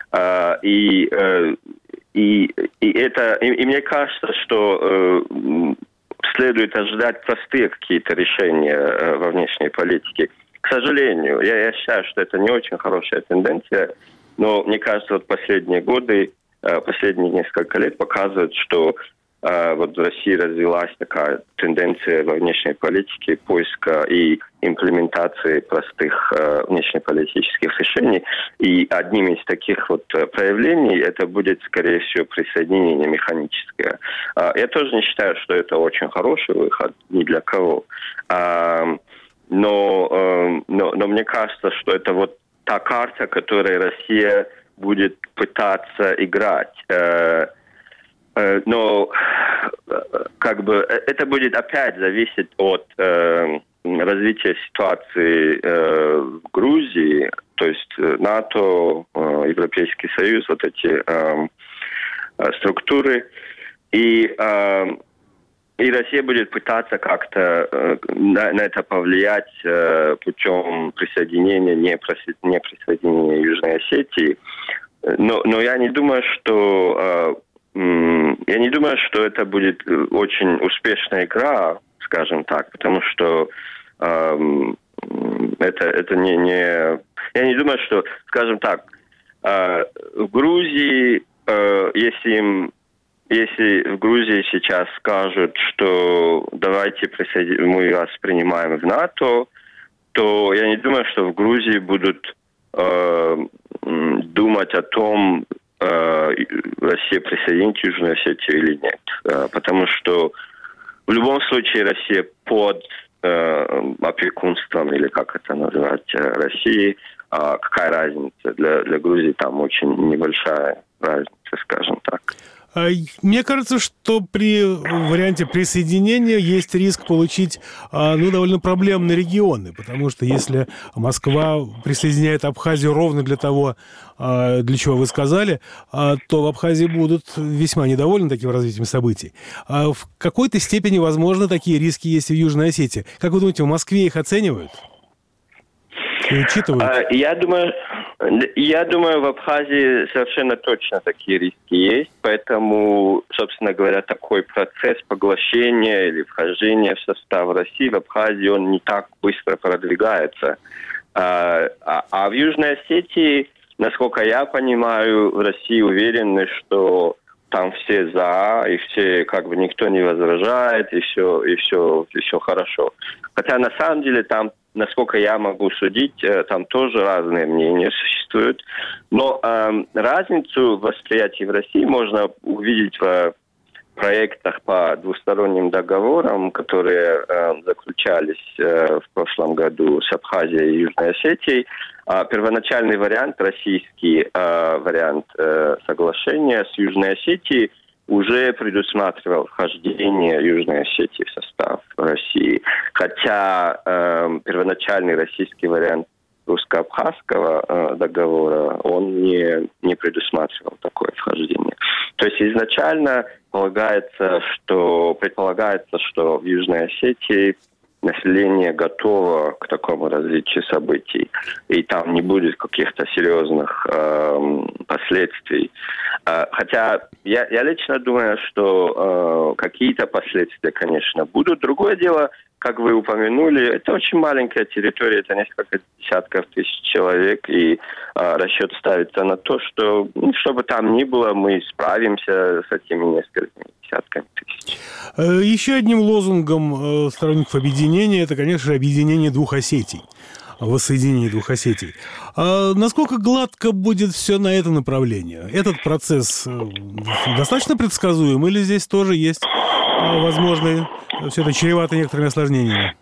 И, и, и, это, и, и мне кажется, что следует ожидать простые какие-то решения во внешней политике. К сожалению, я, я считаю, что это не очень хорошая тенденция, но мне кажется, вот последние годы, последние несколько лет показывают, что вот в России развилась такая тенденция во внешней политике поиска и имплементации простых э, внешнеполитических решений. И одним из таких вот проявлений это будет, скорее всего, присоединение механическое. Э, я тоже не считаю, что это очень хороший выход ни для кого. Э, но, э, но, но мне кажется, что это вот та карта, которой Россия будет пытаться играть. Э, Но как бы это будет опять зависеть от э, развития ситуации э, в Грузии, то есть НАТО, э, Европейский Союз, вот эти э, структуры. И, э, и Россия будет пытаться как-то э, на, на это повлиять э, путем присоединения, не, присо, не присоединения Южной Осетии. Но, но я не думаю, что... Э, Я не думаю, что это будет очень успешная игра, скажем так, потому что эм, это, это не, не... Я не думаю, что, скажем так, э, в Грузии, э, если им, если в Грузии сейчас скажут, что давайте присоедин... мы вас принимаем в НАТО, то я не думаю, что в Грузии будут э, думать о том, Россия присоединит Южную Осетию или нет. Потому что в любом случае Россия под э, опекунством, или как это назвать, России. А какая разница? Для, для Грузии там очень небольшая разница, скажем так. Мне кажется, что при варианте присоединения есть риск получить, ну, довольно проблемные регионы, потому что если Москва присоединяет Абхазию ровно для того, для чего вы сказали, то в Абхазии будут весьма недовольны таким развитием событий. В какой-то степени, возможно, такие риски есть и в Южной Осетии. Как вы думаете, в Москве их оценивают? И учитывают? Я думаю... Я думаю, в Абхазии совершенно точно такие риски есть, поэтому, собственно говоря, такой процесс поглощения или вхождения в состав России в Абхазии, он не так быстро продвигается. А, а, а в Южной Осетии, насколько я понимаю, в России уверены, что там все за, и все, как бы никто не возражает, и все, и все, и все хорошо. Хотя на самом деле там, насколько я могу судить, там тоже разные мнения существуют. Но э, разницу в восприятии в России можно увидеть в проектах по двусторонним договорам, которые э, заключались э, в прошлом году с Абхазией и Южной Осетией. А первоначальный вариант, российский э, вариант э, соглашения с Южной Осетией, уже предусматривал вхождение Южной Осетии в состав России. Хотя э, первоначальный российский вариант русско-абхазского э, договора, он не, не предусматривал такое вхождение. То есть изначально полагается, что, предполагается, что в Южной Осетии население готово к такому развитию событий, и там не будет каких-то серьезных э, последствий. Э, хотя я, я лично думаю, что э, какие-то последствия, конечно, будут. Другое дело, как вы упомянули, это очень маленькая территория, это несколько десятков тысяч человек, и э, расчет ставится на то, что, ну, чтобы там ни было, мы справимся с этими несколькими десятками тысяч. Еще одним лозунгом сторонников объединения, это, конечно же, объединение двух Осетий, воссоединение двух Осетий. А насколько гладко будет все на это направление? Этот процесс достаточно предсказуем, или здесь тоже есть возможные, все это чревато некоторыми осложнениями?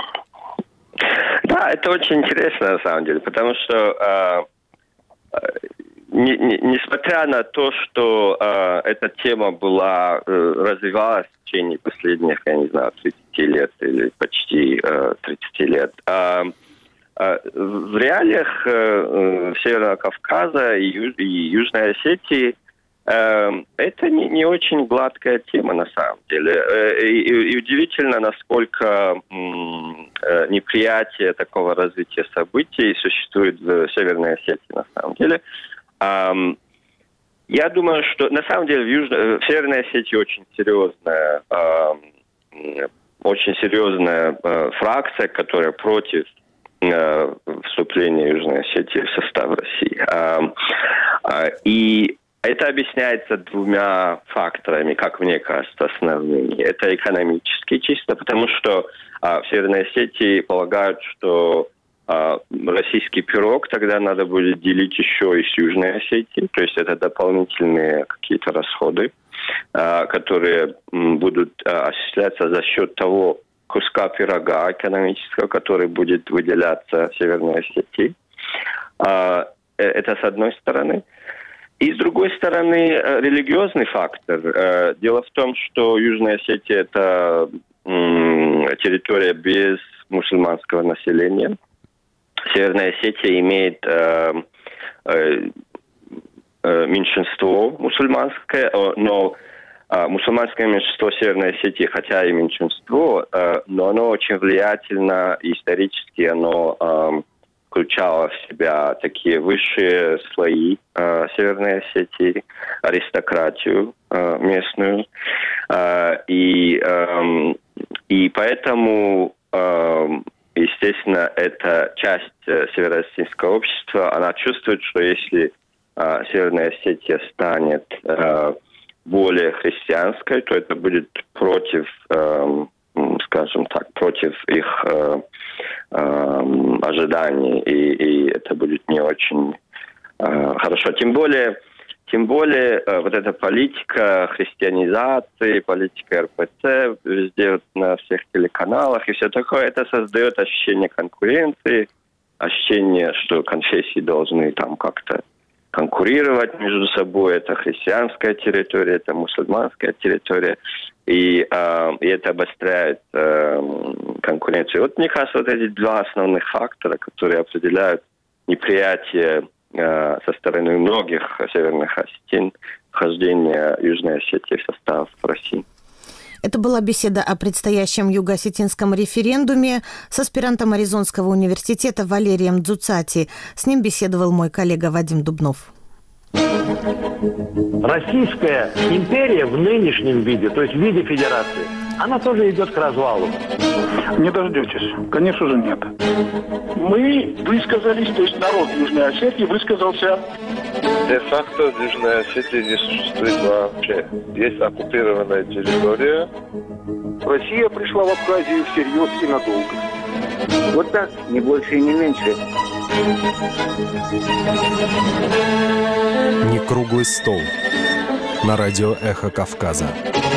Да, это очень интересно на самом деле, потому что э, не, не, несмотря на то, что э, эта тема была э, развивалась в течение последних, я не знаю, тридцати лет или почти э, тридцати лет, э, э, в реалиях э, Северного Кавказа и, Юж, и Южной Осетии это не, не очень гладкая тема на самом деле. И, и, и удивительно, насколько м, неприятие такого развития событий существует в Северной Осетии на самом деле. Um, я думаю, что на самом деле в, Южной, в Северной Осетии очень серьезная, uh, очень серьезная uh, фракция, которая против uh, вступления Южной Осетии в состав России. Uh, uh, и это объясняется двумя факторами, как мне кажется, основными. Это экономически чисто, потому что а, в Северной Осетии полагают, что а, российский пирог тогда надо будет делить еще и с Южной Осетией. То есть это дополнительные какие-то расходы, а, которые м, будут а, осуществляться за счет того куска пирога экономического, который будет выделяться Северной Осетии. А, это с одной стороны. И, с другой стороны, религиозный фактор. Дело в том, что Южная Осетия – это территория без мусульманского населения. Северная Осетия имеет меньшинство мусульманское, но мусульманское меньшинство Северной Осетии, хотя и меньшинство, но оно очень влиятельно, исторически оно включала в себя такие высшие слои э, Северной Осетии, аристократию э, местную. Э, и, э, и поэтому, э, естественно, эта часть э, североосетинского общества, она чувствует, что если э, Северная Осетия станет э, более христианской, то это будет против, э, скажем так, против их э, ожиданий, и, и это будет не очень э, хорошо. Тем более, тем более э, вот эта политика христианизации, политика эр пэ цэ везде на всех телеканалах и все такое, это создает ощущение конкуренции, ощущение, что конфессии должны там как-то конкурировать между собой. Это христианская территория, это мусульманская территория. И, э, и это обостряет э, конкуренцию. Вот мне кажется, вот эти два основных фактора, которые определяют неприятие э, со стороны многих северных осетин вхождения Южной Осетии в состав России. Это была беседа о предстоящем юго-осетинском референдуме с аспирантом Аризонского университета Валерием Дзуцати. С ним беседовал мой коллега Вадим Дубнов. Российская империя в нынешнем виде, то есть в виде федерации, она тоже идет к развалу. Не дождетесь. Конечно же, нет. Мы высказались, то есть народ Южной Осетии высказался. Де-факто в Южной Осетии не существует вообще. Есть оккупированная территория. Россия пришла в Абхазию всерьез и надолго. Вот так, не больше и не меньше. Не круглый стол. На радио «Эхо Кавказа».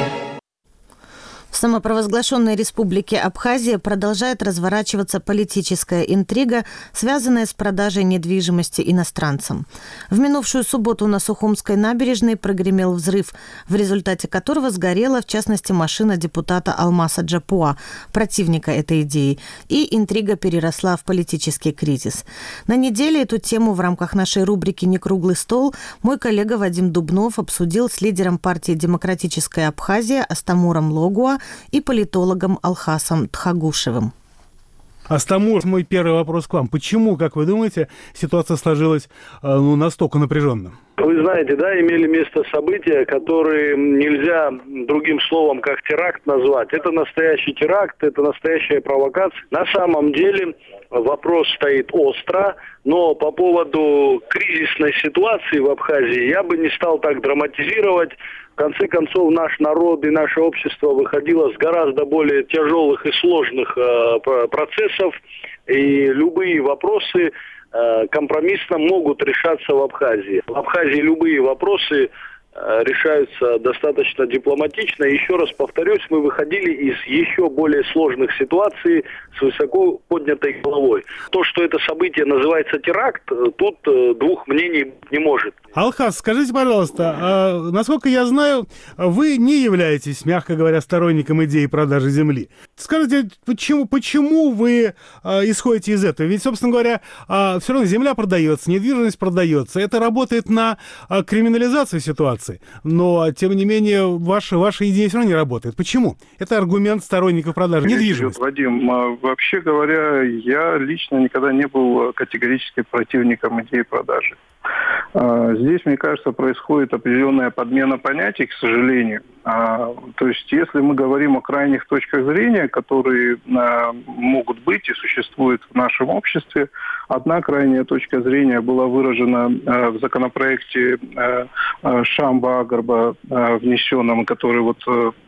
В самопровозглашенной республике Абхазия продолжает разворачиваться политическая интрига, связанная с продажей недвижимости иностранцам. В минувшую субботу на Сухумской набережной прогремел взрыв, в результате которого сгорела, в частности, машина депутата Алмаса Джапуа, противника этой идеи, и интрига переросла в политический кризис. На неделе эту тему в рамках нашей рубрики «Не круглый стол» мой коллега Вадим Дубнов обсудил с лидером партии «Демократическая Абхазия» Астамуром Логуа и политологом Алхасом Тхагушевым. Астамур, мой первый вопрос к вам. Почему, как вы думаете, ситуация сложилась ну, настолько напряженно? Вы вы знаете, да, имели место события, которые нельзя другим словом, как теракт, назвать. Это настоящий теракт, это настоящая провокация. На самом деле вопрос стоит остро, но по поводу кризисной ситуации в Абхазии я бы не стал так драматизировать. В конце концов, наш народ и наше общество выходило с гораздо более тяжелых и сложных э, процессов, и любые вопросы э, компромиссно могут решаться в Абхазии. В Абхазии любые вопросы э, решаются достаточно дипломатично. Еще раз повторюсь, мы выходили из еще более сложных ситуаций с высоко поднятой головой. То, что это событие называется теракт, тут э, двух мнений не может. Алхас, скажите, пожалуйста, а, насколько я знаю, вы не являетесь, мягко говоря, сторонником идеи продажи земли. Скажите, почему, почему вы а, исходите из этого? Ведь, собственно говоря, а, все равно земля продается, недвижимость продается. Это работает на а, криминализацию ситуации. Но, тем не менее, ваша, ваша идея все равно не работает. Почему? Это аргумент сторонников продажи недвижимости. Вадим, вообще говоря, я лично никогда не был категорически противником идеи продажи. Здесь, мне кажется, происходит определенная подмена понятий, к сожалению. То есть, если мы говорим о крайних точках зрения, которые могут быть и существуют в нашем обществе, одна крайняя точка зрения была выражена в законопроекте Шамба Агарба, внесенном, который вот...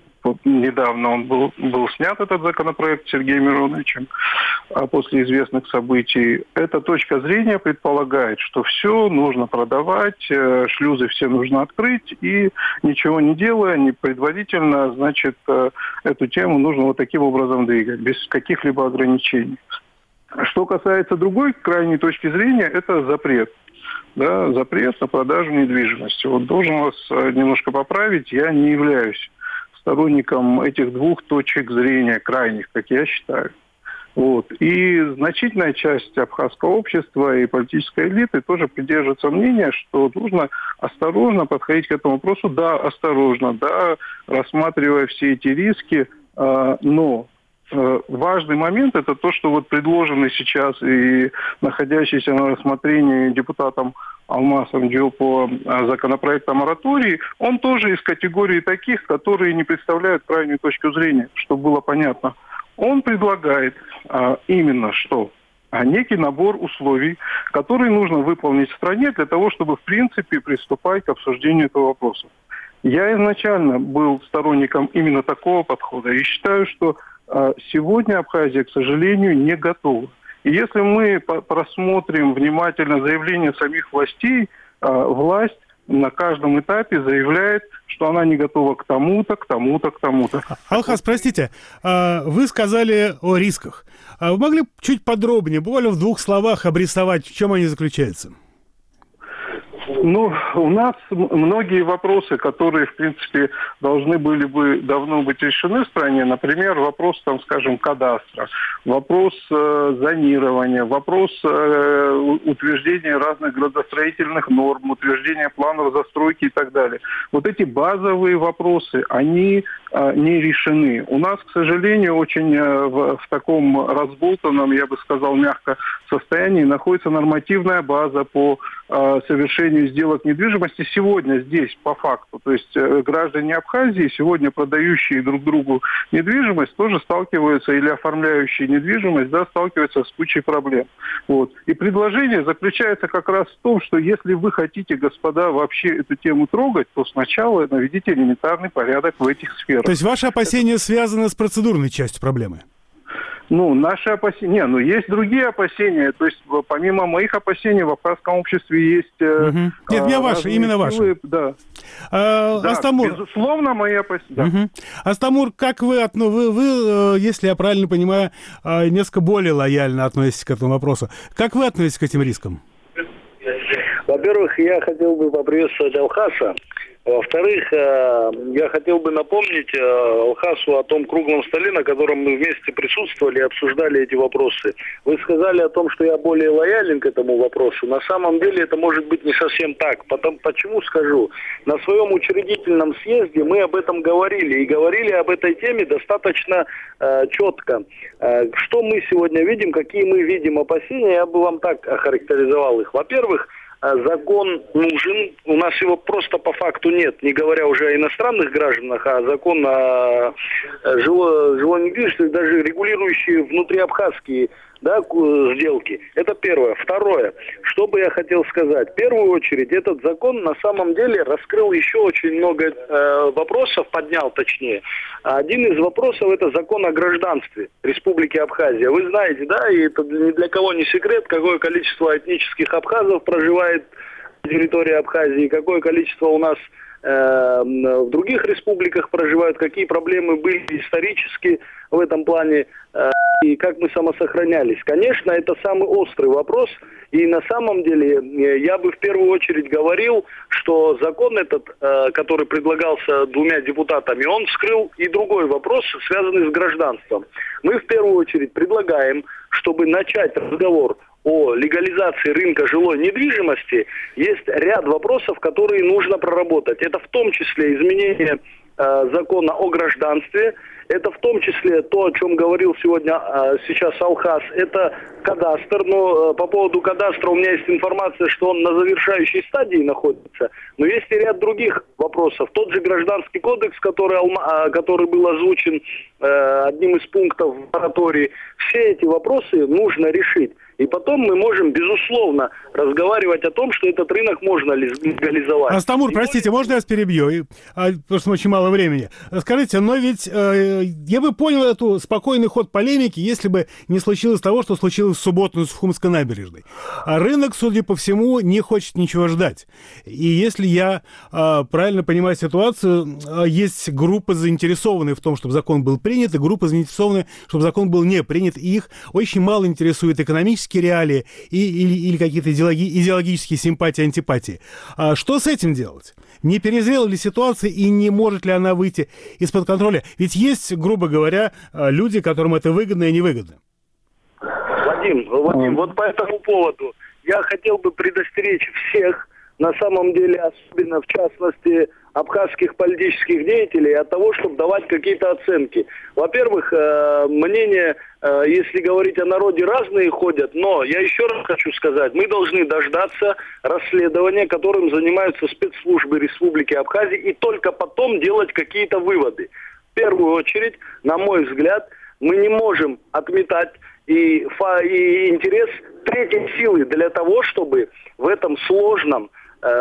Недавно он был, был снят, этот законопроект, Сергеем Мироновичем, после известных событий. Эта точка зрения предполагает, что все нужно продавать, шлюзы все нужно открыть, и ничего не делая, не предварительно, значит, эту тему нужно вот таким образом двигать, без каких-либо ограничений. Что касается другой крайней точки зрения, это запрет. Да, запрет на продажу недвижимости. Вот должен вас немножко поправить, я не являюсь сторонником этих двух точек зрения, крайних, как я считаю. Вот. И значительная часть абхазского общества и политической элиты тоже придерживается мнения, что нужно осторожно подходить к этому вопросу. Да, осторожно, да, рассматривая все эти риски, э, но э, важный момент – это то, что вот предложенный сейчас и находящийся на рассмотрении депутатом Алмасом Диопо законопроект о моратории, он тоже из категории таких, которые не представляют крайнюю точку зрения, чтобы было понятно. Он предлагает а, именно что? А некий набор условий, которые нужно выполнить в стране для того, чтобы в принципе приступать к обсуждению этого вопроса. Я изначально был сторонником именно такого подхода и считаю, что а, сегодня Абхазия, к сожалению, не готова. И если мы просмотрим внимательно заявления самих властей, власть на каждом этапе заявляет, что она не готова к тому-то, к тому-то, к тому-то. Алхас, простите, вы сказали о рисках. Вы могли чуть подробнее, буквально в двух словах обрисовать, в чем они заключаются? Ну, у нас многие вопросы, которые, в принципе, должны были бы давно быть решены в стране, например, вопрос, там, скажем, кадастра, вопрос э, зонирования, вопрос э, утверждения разных градостроительных норм, утверждения планов застройки и так далее. Вот эти базовые вопросы, они э, не решены. У нас, к сожалению, очень э, в, в таком разболтанном, я бы сказал, мягко состоянии находится нормативная база по э, совершению сделок недвижимости сегодня здесь, по факту. То есть э, граждане Абхазии, сегодня продающие друг другу недвижимость, тоже сталкиваются, или оформляющие недвижимость, да, сталкиваются с кучей проблем. Вот. И предложение заключается как раз в том, что если вы хотите, господа, вообще эту тему трогать, то сначала наведите элементарный порядок в этих сферах. То есть ваши опасения связаны с процедурной частью проблемы? Ну, наши опасения... Не, ну, есть другие опасения. То есть, помимо моих опасений, в абхазском обществе есть... Угу. Нет, не ваши, именно силы, ваши. Да. А, да, Астамур. Безусловно, мои опасения. Угу. Да. Астамур, как вы, ну, вы, вы, если я правильно понимаю, несколько более лояльно относитесь к этому вопросу. Как вы относитесь к этим рискам? Во-первых, я хотел бы поприветствовать Алхаса. Во-вторых, я хотел бы напомнить Алхасу о том круглом столе, на котором мы вместе присутствовали и обсуждали эти вопросы. Вы сказали о том, что я более лоялен к этому вопросу. На самом деле это может быть не совсем так. Потом, почему скажу? На своем учредительном съезде мы об этом говорили. И говорили об этой теме достаточно э, четко. Э, что мы сегодня видим, какие мы видим опасения, я бы вам так охарактеризовал их. Во-первых, закон нужен, у нас его просто по факту нет, не говоря уже о иностранных гражданах, а закон о жилой, жилой недвижимости, даже регулирующий внутриабхазские, да, сделки. Это первое. Второе, что бы я хотел сказать. В первую очередь, этот закон на самом деле раскрыл еще очень много э, вопросов, поднял точнее. Один из вопросов — это закон о гражданстве Республики Абхазия. Вы знаете, да, и это ни для кого не секрет, какое количество этнических абхазов проживает на территории Абхазии, какое количество у нас э, в других республиках проживают, какие проблемы были исторически в этом плане, э, и как мы самосохранялись. Конечно, это самый острый вопрос, и на самом деле я бы в первую очередь говорил, что закон этот, э, который предлагался двумя депутатами, он вскрыл и другой вопрос, связанный с гражданством. Мы в первую очередь предлагаем, чтобы начать разговор о легализации рынка жилой недвижимости, есть ряд вопросов, которые нужно проработать. Это в том числе изменение э, закона о гражданстве, это в том числе то, о чем говорил сегодня э, сейчас Алхас, это кадастр. Но э, по поводу кадастра у меня есть информация, что он на завершающей стадии находится. Но есть и ряд других вопросов. Тот же Гражданский кодекс, который, э, который был озвучен э, одним из пунктов в моратории, все эти вопросы нужно решить. И потом мы можем, безусловно, разговаривать о том, что этот рынок можно легализовать. Астамур, простите, можно я вас перебью? Потому что очень мало времени. Скажите, но ведь э, я бы понял эту спокойный ход полемики, если бы не случилось того, что случилось в субботу на Сухумской набережной. А рынок, судя по всему, не хочет ничего ждать. И если я э, правильно понимаю ситуацию, э, есть группы, заинтересованные в том, чтобы закон был принят, и группы, заинтересованные, чтобы закон был не принят. И их очень мало интересует экономические реалии и, или, или какие-то идеологи, идеологические симпатии, антипатии. А что с этим делать? Не перезрела ли ситуация и не может ли она выйти из-под контроля? Ведь есть, грубо говоря, люди, которым это выгодно и невыгодно. Вадим, Вадим, вот по этому поводу я хотел бы предостеречь всех, на самом деле, особенно в частности абхазских политических деятелей, от того, чтобы давать какие-то оценки. Во-первых, э, мнения, э, если говорить о народе, разные ходят, но я еще раз хочу сказать, мы должны дождаться расследования, которым занимаются спецслужбы Республики Абхазия, и только потом делать какие-то выводы. В первую очередь, на мой взгляд, мы не можем отметать и, фа, и интерес третьей силы для того, чтобы в этом сложном,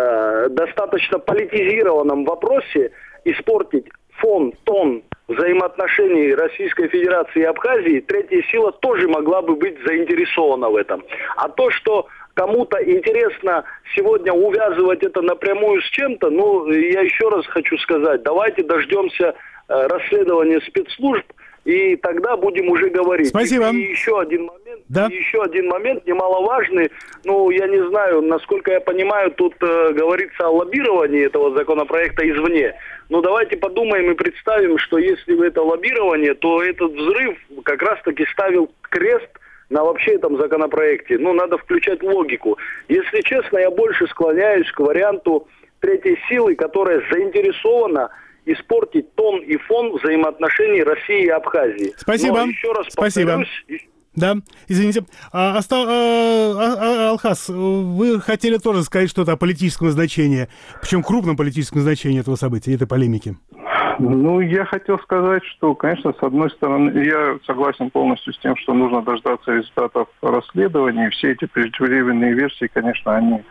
достаточно политизированном вопросе испортить фон, тон взаимоотношений Российской Федерации и Абхазии, третья сила тоже могла бы быть заинтересована в этом. А то, что кому-то интересно сегодня увязывать это напрямую с чем-то, ну, я еще раз хочу сказать, давайте дождемся э, расследования спецслужб, и тогда будем уже говорить. Спасибо. И, и еще один момент, да? и еще один момент немаловажный. Ну, я не знаю, насколько я понимаю, тут э, говорится о лоббировании этого законопроекта извне. Но давайте подумаем и представим, что если бы это лоббирование, то этот взрыв как раз-таки ставил крест на вообще этом законопроекте. Ну, надо включать логику. Если честно, я больше склоняюсь к варианту третьей силы, которая заинтересована испортить тон и фон взаимоотношений России и Абхазии. Спасибо. Но еще раз Спасибо. повторюсь. Да, извините. А, оста... а, а, Алхас, вы хотели тоже сказать что-то о политическом значении, причем крупном политическом значении этого события, этой полемики. Ну, я хотел сказать, что, конечно, с одной стороны, я согласен полностью с тем, что нужно дождаться результатов расследования. Все эти преждевременные версии, конечно, они,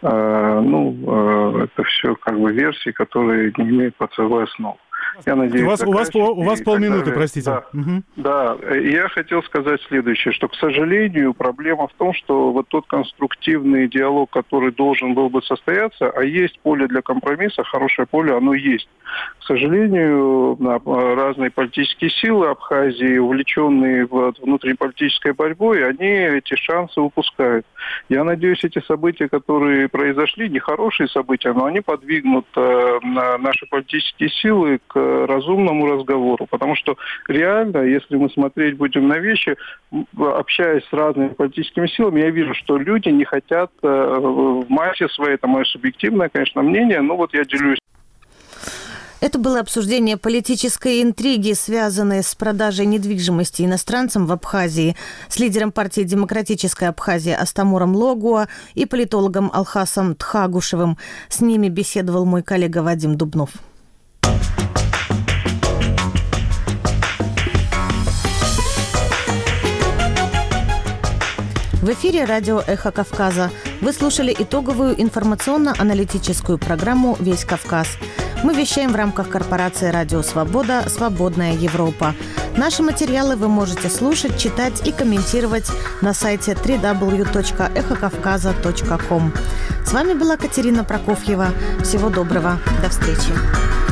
э, ну, э, это все как бы версии, которые не имеют под собой основу. Я надеюсь, у вас, у вас, у вас полминуты, простите. Да, угу. да, я хотел сказать следующее, что, к сожалению, проблема в том, что вот тот конструктивный диалог, который должен был бы состояться, а есть поле для компромисса, хорошее поле, оно есть. К сожалению, разные политические силы Абхазии, увлеченные в внутриполитической борьбой, они эти шансы упускают. Я надеюсь, эти события, которые произошли, нехорошие события, но они подвигнут э, наши политические силы к разумному разговору. Потому что реально, если мы смотреть будем на вещи, общаясь с разными политическими силами, я вижу, что люди не хотят э, в массе своей, это мое субъективное, конечно, мнение, но вот я делюсь. Это было обсуждение политической интриги, связанной с продажей недвижимости иностранцам в Абхазии, с лидером партии «Демократическая Абхазия» Астамуром Логуа и политологом Алхасом Тхагушевым. С ними беседовал мой коллега Вадим Дубнов. В эфире радио «Эхо Кавказа». Вы слушали итоговую информационно-аналитическую программу «Весь Кавказ». Мы вещаем в рамках корпорации «Радио Свобода. Свободная Европа». Наши материалы вы можете слушать, читать и комментировать на сайте дабл ю дабл ю дабл ю точка эхо кавказа точка ком. С вами была Катерина Прокофьева. Всего доброго. До встречи.